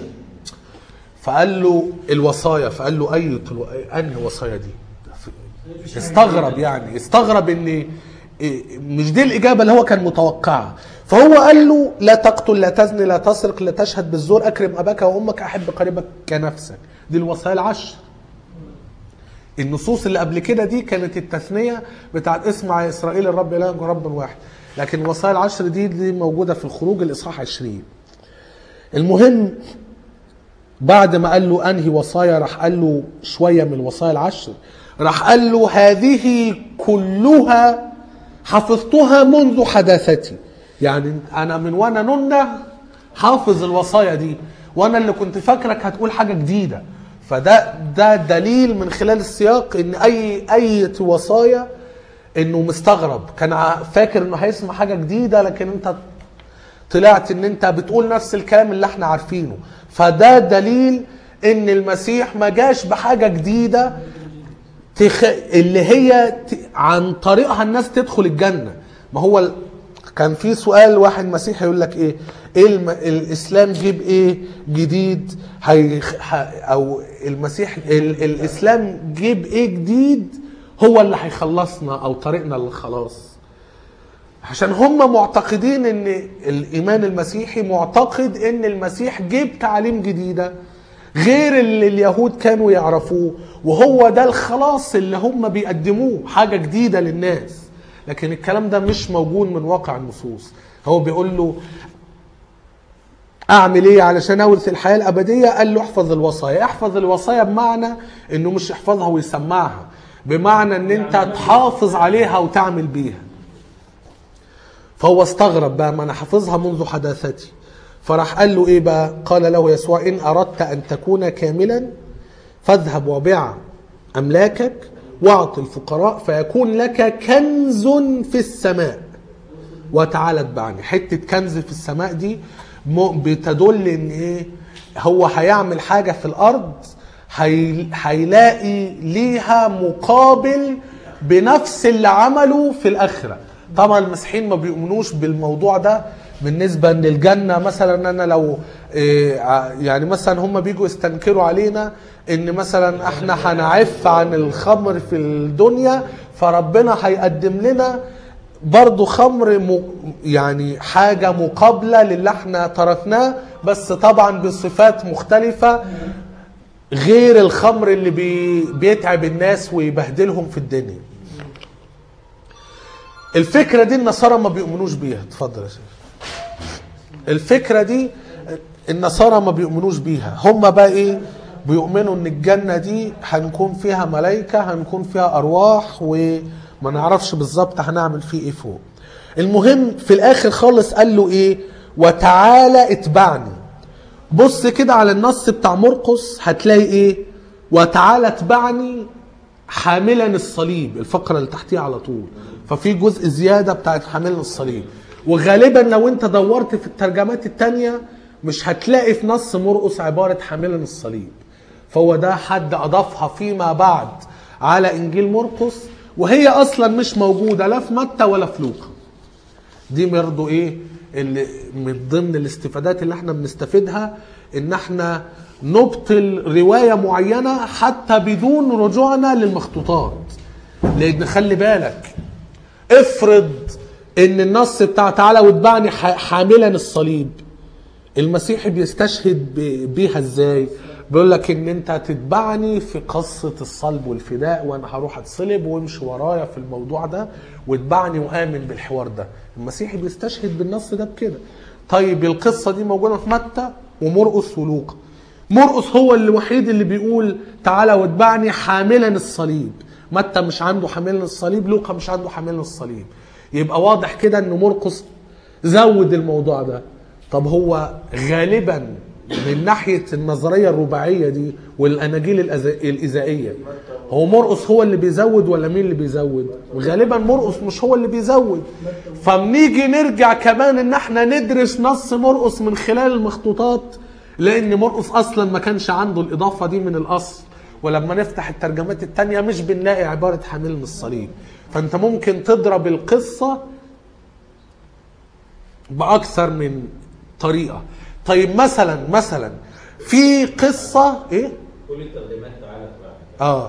فقال له الوصايا، فقال له أنهي وصايا دي؟ استغرب، يعني استغرب ان مش دي الاجابه اللي هو كان متوقعها. فهو قال له لا تقتل، لا تزني، لا تسرق، لا تشهد بالزور، اكرم اباك وامك، احب قريبك كنفسك. دي الوصايا العشر. النصوص اللي قبل كده دي كانت التثنيه بتاعت اسمع يا اسرائيل الرب الهك رب واحد، لكن الوصايا العشر دي موجوده في الخروج الاصحاح 20. المهم بعد ما قال له انهي وصايا، راح قال له شويه من الوصايا العشر، راح قال له هذه كلها حفظتها منذ حداثتي. يعني انا من وانا ننة حافظ الوصايا دي، وانا اللي كنت فاكرك هتقول حاجة جديدة. فده دليل من خلال السياق ان اي وصايا انه مستغرب، كان فاكر انه هيسمع حاجة جديدة، لكن انت طلعت ان انت بتقول نفس الكلام اللي احنا عارفينه. فده دليل ان المسيح ما جاش بحاجة جديدة اللي هي عن طريقها الناس تدخل الجنة. ما هو كان في سؤال واحد مسيحي يقول لك ايه الاسلام جيب ايه جديد، او المسيح الاسلام جيب ايه جديد هو اللي هيخلصنا او طريقنا للخلاص. عشان هم معتقدين ان الايمان المسيحي معتقد ان المسيح جيب تعليم جديدة غير اللي اليهود كانوا يعرفوه، وهو ده الخلاص اللي هم بيقدموه، حاجة جديدة للناس. لكن الكلام ده مش موجود من واقع النصوص. هو بيقول له اعمل ايه علشان اورث الحياة الابدية؟ قال له احفظ الوصايا. احفظ الوصايا بمعنى انه مش يحفظها ويسمعها، بمعنى ان انت تحافظ عليها وتعمل بيها. فهو استغرب بقى، ما انا حافظها منذ حداثتي. فراح قال له ايه بقى؟ قال له يسوع ان اردت ان تكون كاملا فاذهب وبيع املاكك واعط الفقراء فيكون لك كنز في السماء وتعال اتبعني. حته كنز في السماء دي بتدل ان ايه، هو هيعمل حاجه في الارض هيلاقي ليها مقابل بنفس اللي عمله في الاخره. طبعا المسيحيين ما بيؤمنوش بالموضوع ده بالنسبة للجنة. مثلا أنا لو يعني مثلا هم بيجوا يستنكروا علينا إن مثلا إحنا هنعف عن الخمر في الدنيا، فربنا هيقدم لنا برضو خمر يعني حاجة مقابلة للي احنا تركناه، بس طبعا بصفات مختلفة غير الخمر اللي بيتعب الناس ويبهدلهم في الدنيا. الفكرة دي النصارى ما بيؤمنوش بيها. اتفضل يا شيخ. الفكرة دي النصارى ما بيؤمنوش بيها. هم بقى ايه؟ بيؤمنوا ان الجنة دي هنكون فيها ملائكة، هنكون فيها ارواح، وما نعرفش بالظبط هنعمل فيه ايه فوق. المهم في الاخر خالص قال له ايه؟ وتعالى اتبعني. بص كده على النص بتاع مرقس هتلاقي ايه؟ وتعالى اتبعني حاملا الصليب، الفقرة اللي تحتيها على طول. ففي جزء زيادة بتاعت حاملا الصليب. وغالبا لو انت دورت في الترجمات التانية مش هتلاقي في نص مرقس عبارة حاملا الصليب. فهو ده حد اضافها فيما بعد على انجيل مرقس، وهي اصلا مش موجودة لا في متى ولا في لوقا. دي برضه ايه اللي من ضمن الاستفادات اللي احنا بنستفيدها، ان احنا نبطل رواية معينة حتى بدون رجوعنا للمخطوطات. لان خلي بالك، افرض ان النص بتاع تعالى واتبعني حاملا الصليب، المسيحي بيستشهد بيها ازاي؟ بيقول لك ان انت تتبعني في قصة الصلب والفداء، وانا هروح اتصلب وامشي ورايا في الموضوع ده واتبعني وامن بالحوار ده. المسيحي بيستشهد بالنص ده بكده. طيب القصة دي موجودة في متى ومرقس ولوقا. مرقس هو الوحيد اللي بيقول تعالى واتبعني حاملا الصليب. متى مش عنده حاملا الصليب، لوقا مش عنده حاملا الصليب. يبقى واضح كده ان مرقس زود الموضوع ده. طب هو غالبا من ناحية النظرية الرباعية دي والأناجيل الإزائية، هو مرقس هو اللي بيزود ولا مين اللي بيزود؟ غالبا مرقس مش هو اللي بيزود. فبنيجي نرجع كمان ان احنا ندرس نص مرقس من خلال المخطوطات، لان مرقس اصلا ما كانش عنده الإضافة دي من الأصل. ولما نفتح الترجمات التانية مش بنلاقي عبارة حامل من الصليب. فانت ممكن تضرب القصة بأكثر من طريقة. طيب مثلا في قصة ايه؟ كل الترجمات تعالى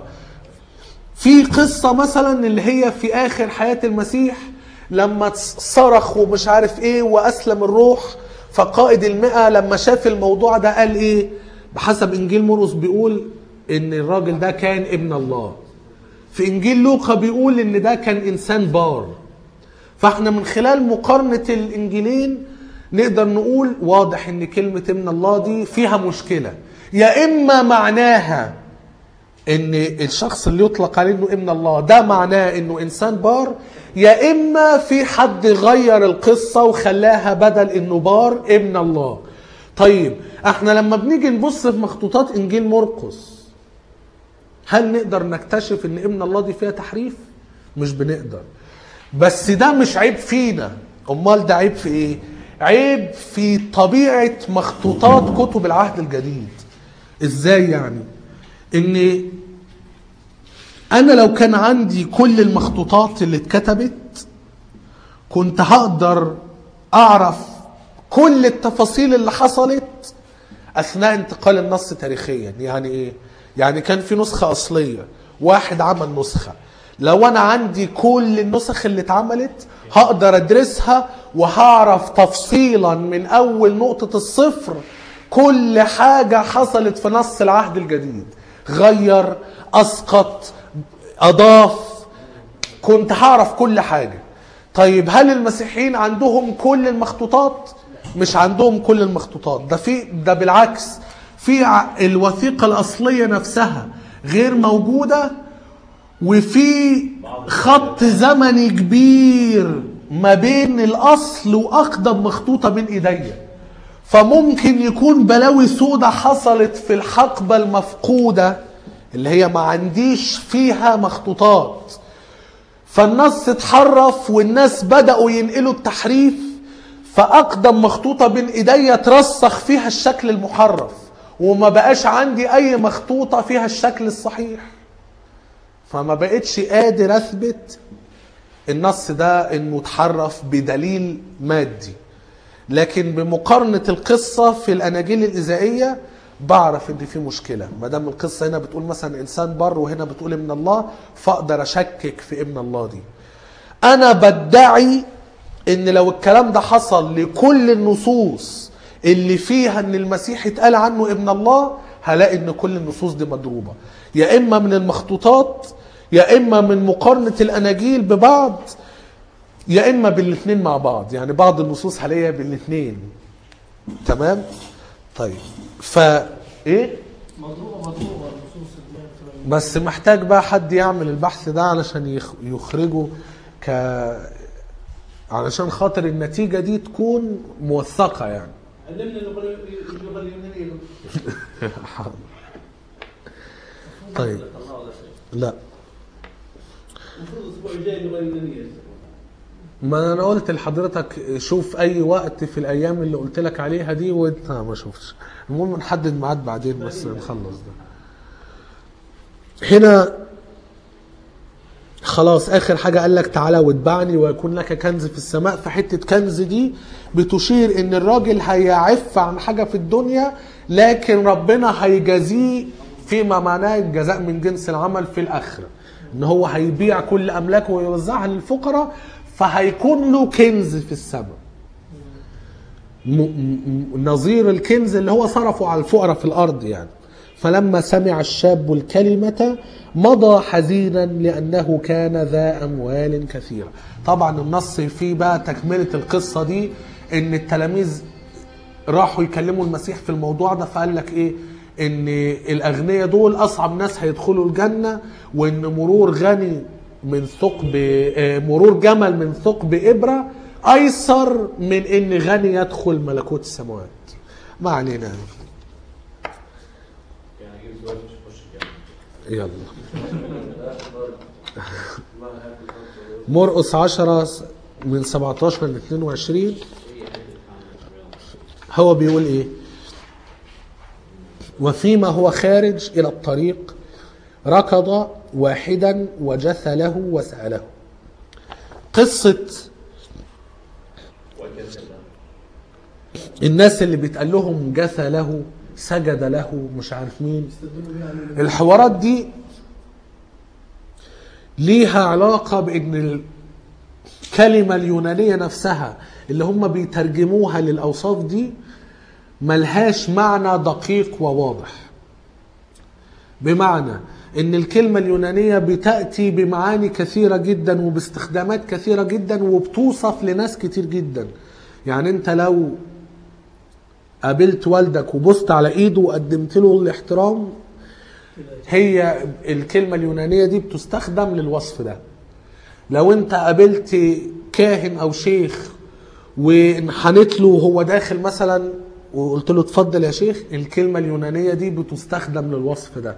في قصة مثلا اللي هي في آخر حياة المسيح لما صرخ ومش عارف ايه وأسلم الروح. فقائد 100 لما شاف الموضوع ده قال ايه؟ بحسب إنجيل مرقس بيقول ان الراجل ده كان ابن الله. في إنجيل لوقا بيقول ان ده كان إنسان بار. فاحنا من خلال مقارنة الإنجيلين نقدر نقول واضح ان كلمة ابن الله دي فيها مشكلة. يا اما معناها ان الشخص اللي يطلق عليه انه ابن الله ده معناه انه انسان بار، يا اما في حد غير القصة وخلاها بدل انه بار ابن الله. طيب احنا لما بنيجي نبص في مخطوطات انجيل مرقس هل نقدر نكتشف ان ابن الله دي فيها تحريف؟ مش بنقدر. بس ده مش عيب فينا. امال ده عيب في ايه؟ عيب في طبيعة مخطوطات كتب العهد الجديد. ازاي يعني؟ ان انا لو كان عندي كل المخطوطات اللي اتكتبت كنت هقدر اعرف كل التفاصيل اللي حصلت اثناء انتقال النص تاريخيا. يعني ايه؟ يعني كان في نسخة اصلية، واحد عمل نسخة. لو انا عندي كل النسخ اللي اتعملت هقدر ادرسها وهعرف تفصيلا من اول نقطة الصفر كل حاجة حصلت في نص العهد الجديد، غير، اسقط، اضاف، كنت هعرف كل حاجة. طيب هل المسيحيين عندهم كل المخطوطات؟ مش عندهم كل المخطوطات. ده بالعكس، في الوثيقة الاصلية نفسها غير موجودة، وفي خط زمني كبير ما بين الاصل واقدم مخطوطة بين ايديا. فممكن يكون بلاوي سودة حصلت في الحقبة المفقودة اللي هي ما عنديش فيها مخطوطات، فالنص اتحرف والناس بدأوا ينقلوا التحريف، فاقدم مخطوطة بين ايديا ترسخ فيها الشكل المحرف وما بقاش عندي اي مخطوطة فيها الشكل الصحيح. فما بقتش قادر اثبت النص ده انه اتحرف بدليل مادي. لكن بمقارنة القصة في الاناجيل الازائية بعرف ان في مشكلة. ما دام القصة هنا بتقول مثلا انسان بر وهنا بتقول ابن الله، فاقدر اشكك في ابن الله دي. انا بدعي ان لو الكلام ده حصل لكل النصوص اللي فيها ان المسيح اتقال عنه ابن الله، هلاقي ان كل النصوص دي مضروبة، يا اما من المخطوطات يا اما من مقارنة الاناجيل ببعض، يا اما بالاثنين مع بعض، يعني بعض النصوص هلاقيها بالاثنين. تمام. طيب ايه مضروبه النصوص بس محتاج بقى حد يعمل البحث ده علشان يخرجه علشان خاطر النتيجة دي تكون موثقة يعني. علمنا اللغه اليونانيه. طيب لا المفروض الاسبوع الجاي اللغه اليونانيه. ما انا قلت لحضرتك شوف اي وقت في الايام اللي قلت لك عليها دي وانت ما شفتش. المهم نحدد ميعاد بعدين بس نخلص ده. هنا خلاص اخر حاجة قال لك تعالى واتبعني ويكون لك كنز في السماء. فحتة كنز دي بتشير ان الراجل هيعف عن حاجة في الدنيا لكن ربنا هيجازيه فيما معناه الجزاء من جنس العمل في الاخرة، ان هو هيبيع كل املاكه ويوزعها للفقراء فهيكون له كنز في السماء نظير الكنز اللي هو صرفه على الفقراء في الارض يعني. فلما سمع الشاب الكلمة مضى حزينا لأنه كان ذا أموال كثيرة. طبعا النص فيه بقى تكملة القصة دي ان التلاميذ راحوا يكلموا المسيح في الموضوع ده، فقال لك ايه ان الاغنياء دول اصعب ناس هيدخلوا الجنة، وان مرور جمل من ثقب إبرة ايسر من ان غني يدخل ملكوت السماوات. ما علينا يلا. مرقس 10 من 17 ل 22 هو بيقول ايه؟ وفيما هو خارج الى الطريق ركض واحدا وجثى له وسأله. قصة الناس اللي بيتقال لهم جثى له سجد له مش عارف مين، الحوارات دي ليها علاقة بان الكلمة اليونانية نفسها اللي هم بيترجموها للأوصاف دي ملهاش معنى دقيق وواضح. بمعنى ان الكلمة اليونانية بتأتي بمعاني كثيرة جدا وباستخدامات كثيرة جدا وبتوصف لناس كتير جدا. يعني انت لو قابلت والدك وبصت على ايده وقدمت له الاحترام، هي الكلمة اليونانية دي بتستخدم للوصف ده. لو انت قابلت كاهن او شيخ وانحنت له وهو داخل مثلا وقلت له اتفضل يا شيخ، الكلمة اليونانية دي بتستخدم للوصف ده.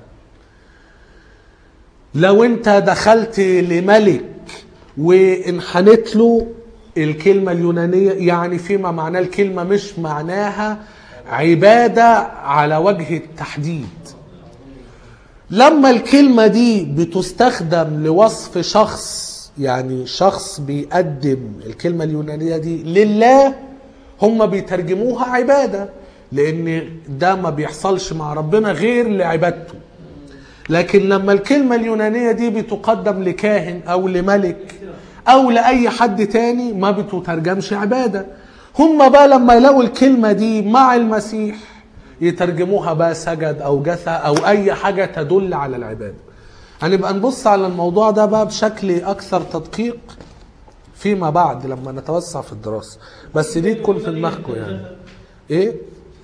لو انت دخلت لملك وانحنت له، الكلمة اليونانية يعني فيما معناه الكلمة مش معناها عبادة على وجه التحديد. لما الكلمة دي بتستخدم لوصف شخص، يعني شخص بيقدم الكلمة اليونانية دي لله، هم بيترجموها عبادة، لأن ده ما بيحصلش مع ربنا غير لعبادته. لكن لما الكلمة اليونانية دي بتقدم لكاهن أو لملك أو لأي حد تاني ما بتترجمش عبادة. هم بقى لما يلاقوا الكلمة دي مع المسيح يترجموها بقى سجد أو جثى أو أي حاجة تدل على العبادة. هنبقى نبص على الموضوع ده بقى بشكل أكثر تدقيق فيما بعد لما نتوسع في الدراسة، بس دي تكون في دماغكم يعني. إيه؟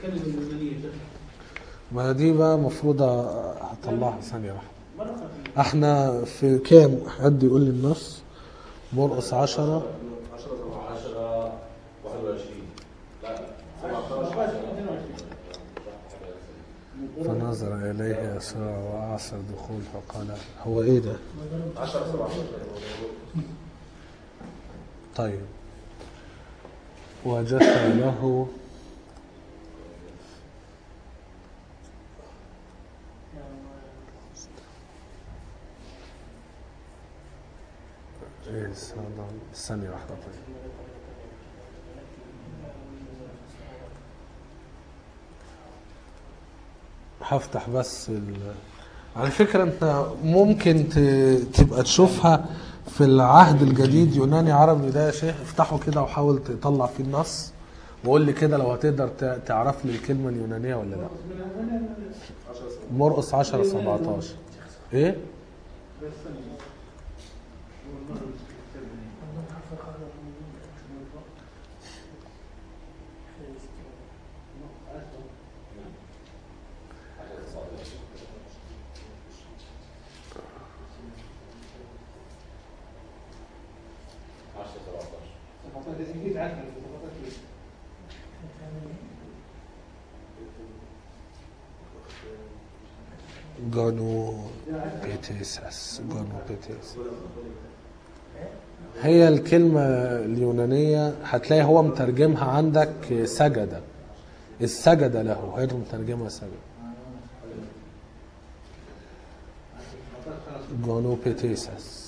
ما دي بقى مفروض هطلعها ثانية واحدة. احنا في كام؟ حد يقول لي النص. مرقس 10 فنظر إليه يسوع وأعصر دخول فقال هو إيه ده؟ 10 طيب وجثى له ثانية واحدة. طيب هفتح بس على فكرة انت ممكن تبقى تشوفها في العهد الجديد يوناني عربي ده يا شيخ. افتحه كده وحاول تطلع فيه النص وقول لي كده لو هتقدر تعرف لي الكلمة اليونانية ولا لا. مرقس 10 17 ايه؟ جونوبيتيسس. هي الكلمة اليونانية هتلاقي هو مترجمها عندك سجد، السجد له، هي مترجمها سجد. جونوبيتيسس.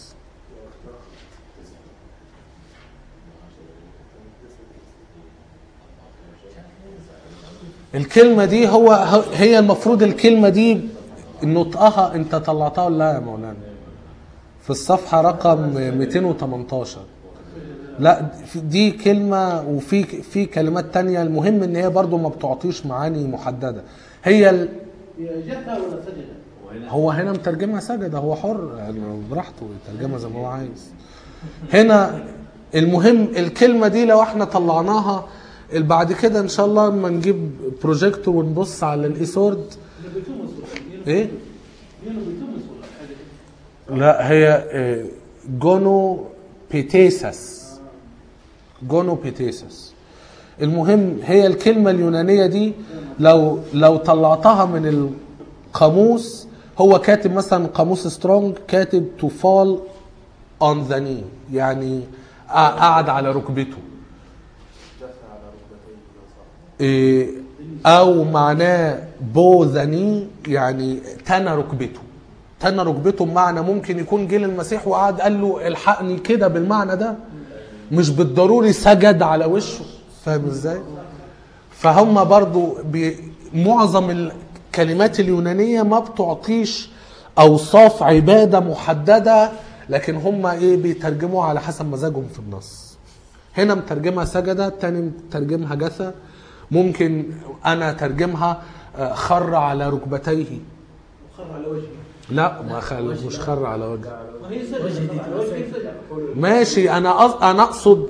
الكلمة دي هي المفروض الكلمة دي نطقها انت طلعتها ولا لا يا مولانا؟ في الصفحة رقم 218. لا دي كلمة، وفي كلمات تانية. المهم ان هي برضو ما بتعطيش معاني محددة. هي جتها ولا سجدة؟ هو هنا مترجمها سجدة، هو حر يعني براحته يترجمها زي ما هو عايز. هنا المهم الكلمة دي لو احنا طلعناها بعد كده ان شاء الله لما نجيب بروجيكتور ونبص على الايسورد ايه؟ لا هي جونوبيتيسس. المهم هي الكلمة اليونانية دي لو طلعتها من القاموس، هو كاتب مثلا قاموس سترونج كاتب to fall on the knee، يعني قعد على ركبته، او معناه بو ذا ني يعني تنى ركبته بمعنى ممكن يكون جه المسيح وقعد قال له الحقني كده بالمعنى ده، مش بالضروري سجد على وشه. فاهم ازاي؟ فهم برضو معظم الكلمات اليونانية ما بتعطيش اوصاف عبادة محددة، لكن هم بيترجموا على حسب مزاجهم في النص. هنا مترجمها سجدة، التاني مترجمها جثى، ممكن انا ترجمها خر على ركبتيه. خر على وجهه؟ لا مش خر على وجهه. وهي سجدة. ماشي. انا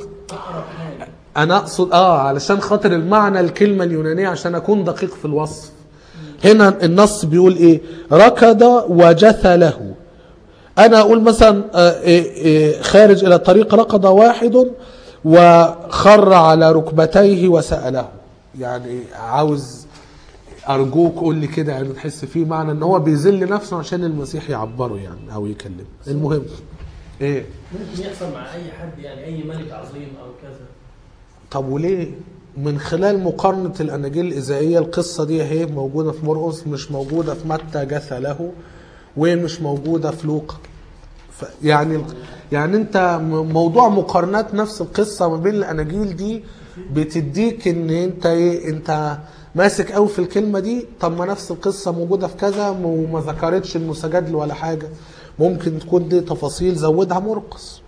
اقصد علشان خاطر المعنى الكلمة اليونانية عشان اكون دقيق في الوصف. هنا النص بيقول ايه؟ ركض وجثى له. انا اقول مثلا خارج الى الطريق ركض واحد وخر على ركبتيه وسأله. يعني عاوز ارجوك قول لي كده، يعني تحس فيه معنى ان هو بيذل نفسه عشان المسيح يعبره يعني او يكلمه. المهم ايه ممكن يحصل مع اي حد، يعني اي ملك عظيم او كذا. طب وليه؟ من خلال مقارنة الاناجيل الاذائية القصة دي اهي موجودة في مرقس، مش موجودة في متى جثى له، ومش موجودة في لوقا. يعني انت موضوع مقارنات نفس القصة ما بين الاناجيل دي بتديك ان انت ماسك قوي في الكلمة دي. طب ما نفس القصة موجودة في كذا وما ذكرتش انه سجد له ولا حاجة، ممكن تكون دي تفاصيل زودها مرقس.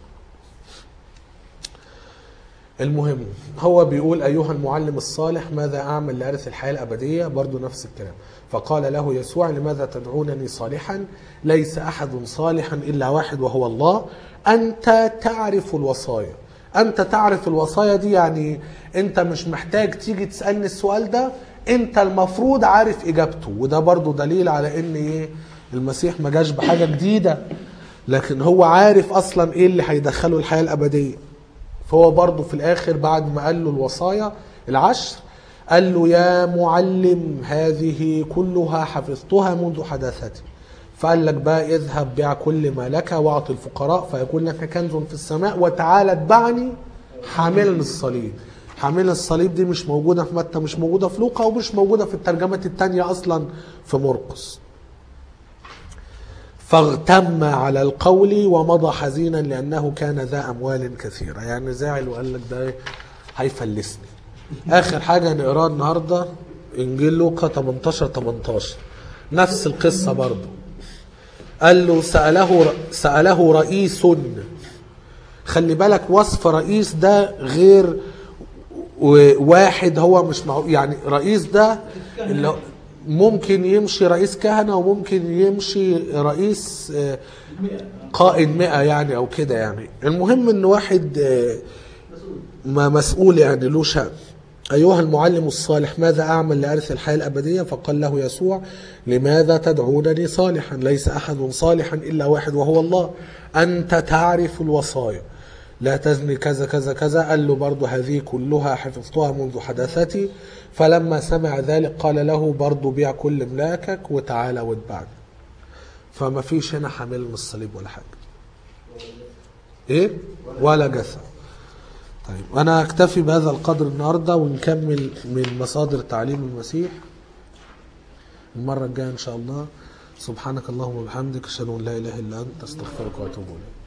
المهم هو بيقول ايها المعلم الصالح ماذا اعمل لارث الحياة الابدية؟ برضو نفس الكلام. فقال له يسوع لماذا تدعونني صالحا؟ ليس احد صالحا الا واحد وهو الله. انت تعرف الوصايا. انت تعرف الوصايا دي يعني انت مش محتاج تيجي تسألني السؤال ده، انت المفروض عارف اجابته. وده برضو دليل على ان المسيح ما جاش بحاجة جديدة، لكن هو عارف اصلا ايه اللي هيدخله الحياة الابدية. فهو برضو في الاخر بعد ما قال له الوصايا العشر قال له يا معلم هذه كلها حفظتها منذ حداثتي. فقال لك بقى اذهب بيع كل ما لك واعطي الفقراء فيكون لك كنز في السماء وتعالى اتبعني حاملا الصليب. حاملا الصليب دي مش موجودة في متى، مش موجودة في لوقا، ومش موجودة في الترجمات التانية أصلا في مرقس. فاغتم على القول ومضى حزينا لأنه كان ذا أموال كثيرة. يعني زعل وقال لك ده هيفلسني. آخر حاجة نقراها النهاردة إنجيل لوقا 18 نفس القصة برضو. قال له سأله رئيس. خلي بالك وصف رئيس ده غير واحد، هو مش يعني رئيس ده اللي ممكن يمشي رئيس كهنة وممكن يمشي رئيس قائد 100 يعني او كده. يعني المهم ان واحد مسؤول يعني له شأن. أيها المعلم الصالح ماذا أعمل لأرث الحياة الأبدية؟ فقال له يسوع لماذا تدعونني صالحا؟ ليس أحد صالحا إلا واحد وهو الله. أنت تعرف الوصايا. لا تزني كذا كذا كذا، قال له برضو هذه كلها حفظتها منذ حداثتي. فلما سمع ذلك قال له برضو بيع كل ملاكك وتعالى واتبعني. فما فيش هنا حامل من الصليب ولا حاجة، ايه ولا جثة. طيب انا اكتفي بهذا القدر النهاردة، ونكمل من مصادر تعليم المسيح المرة الجاية ان شاء الله. سبحانك اللهم وبحمدك، اشهد ان لا اله الا انت، استغفرك واتوب اليك.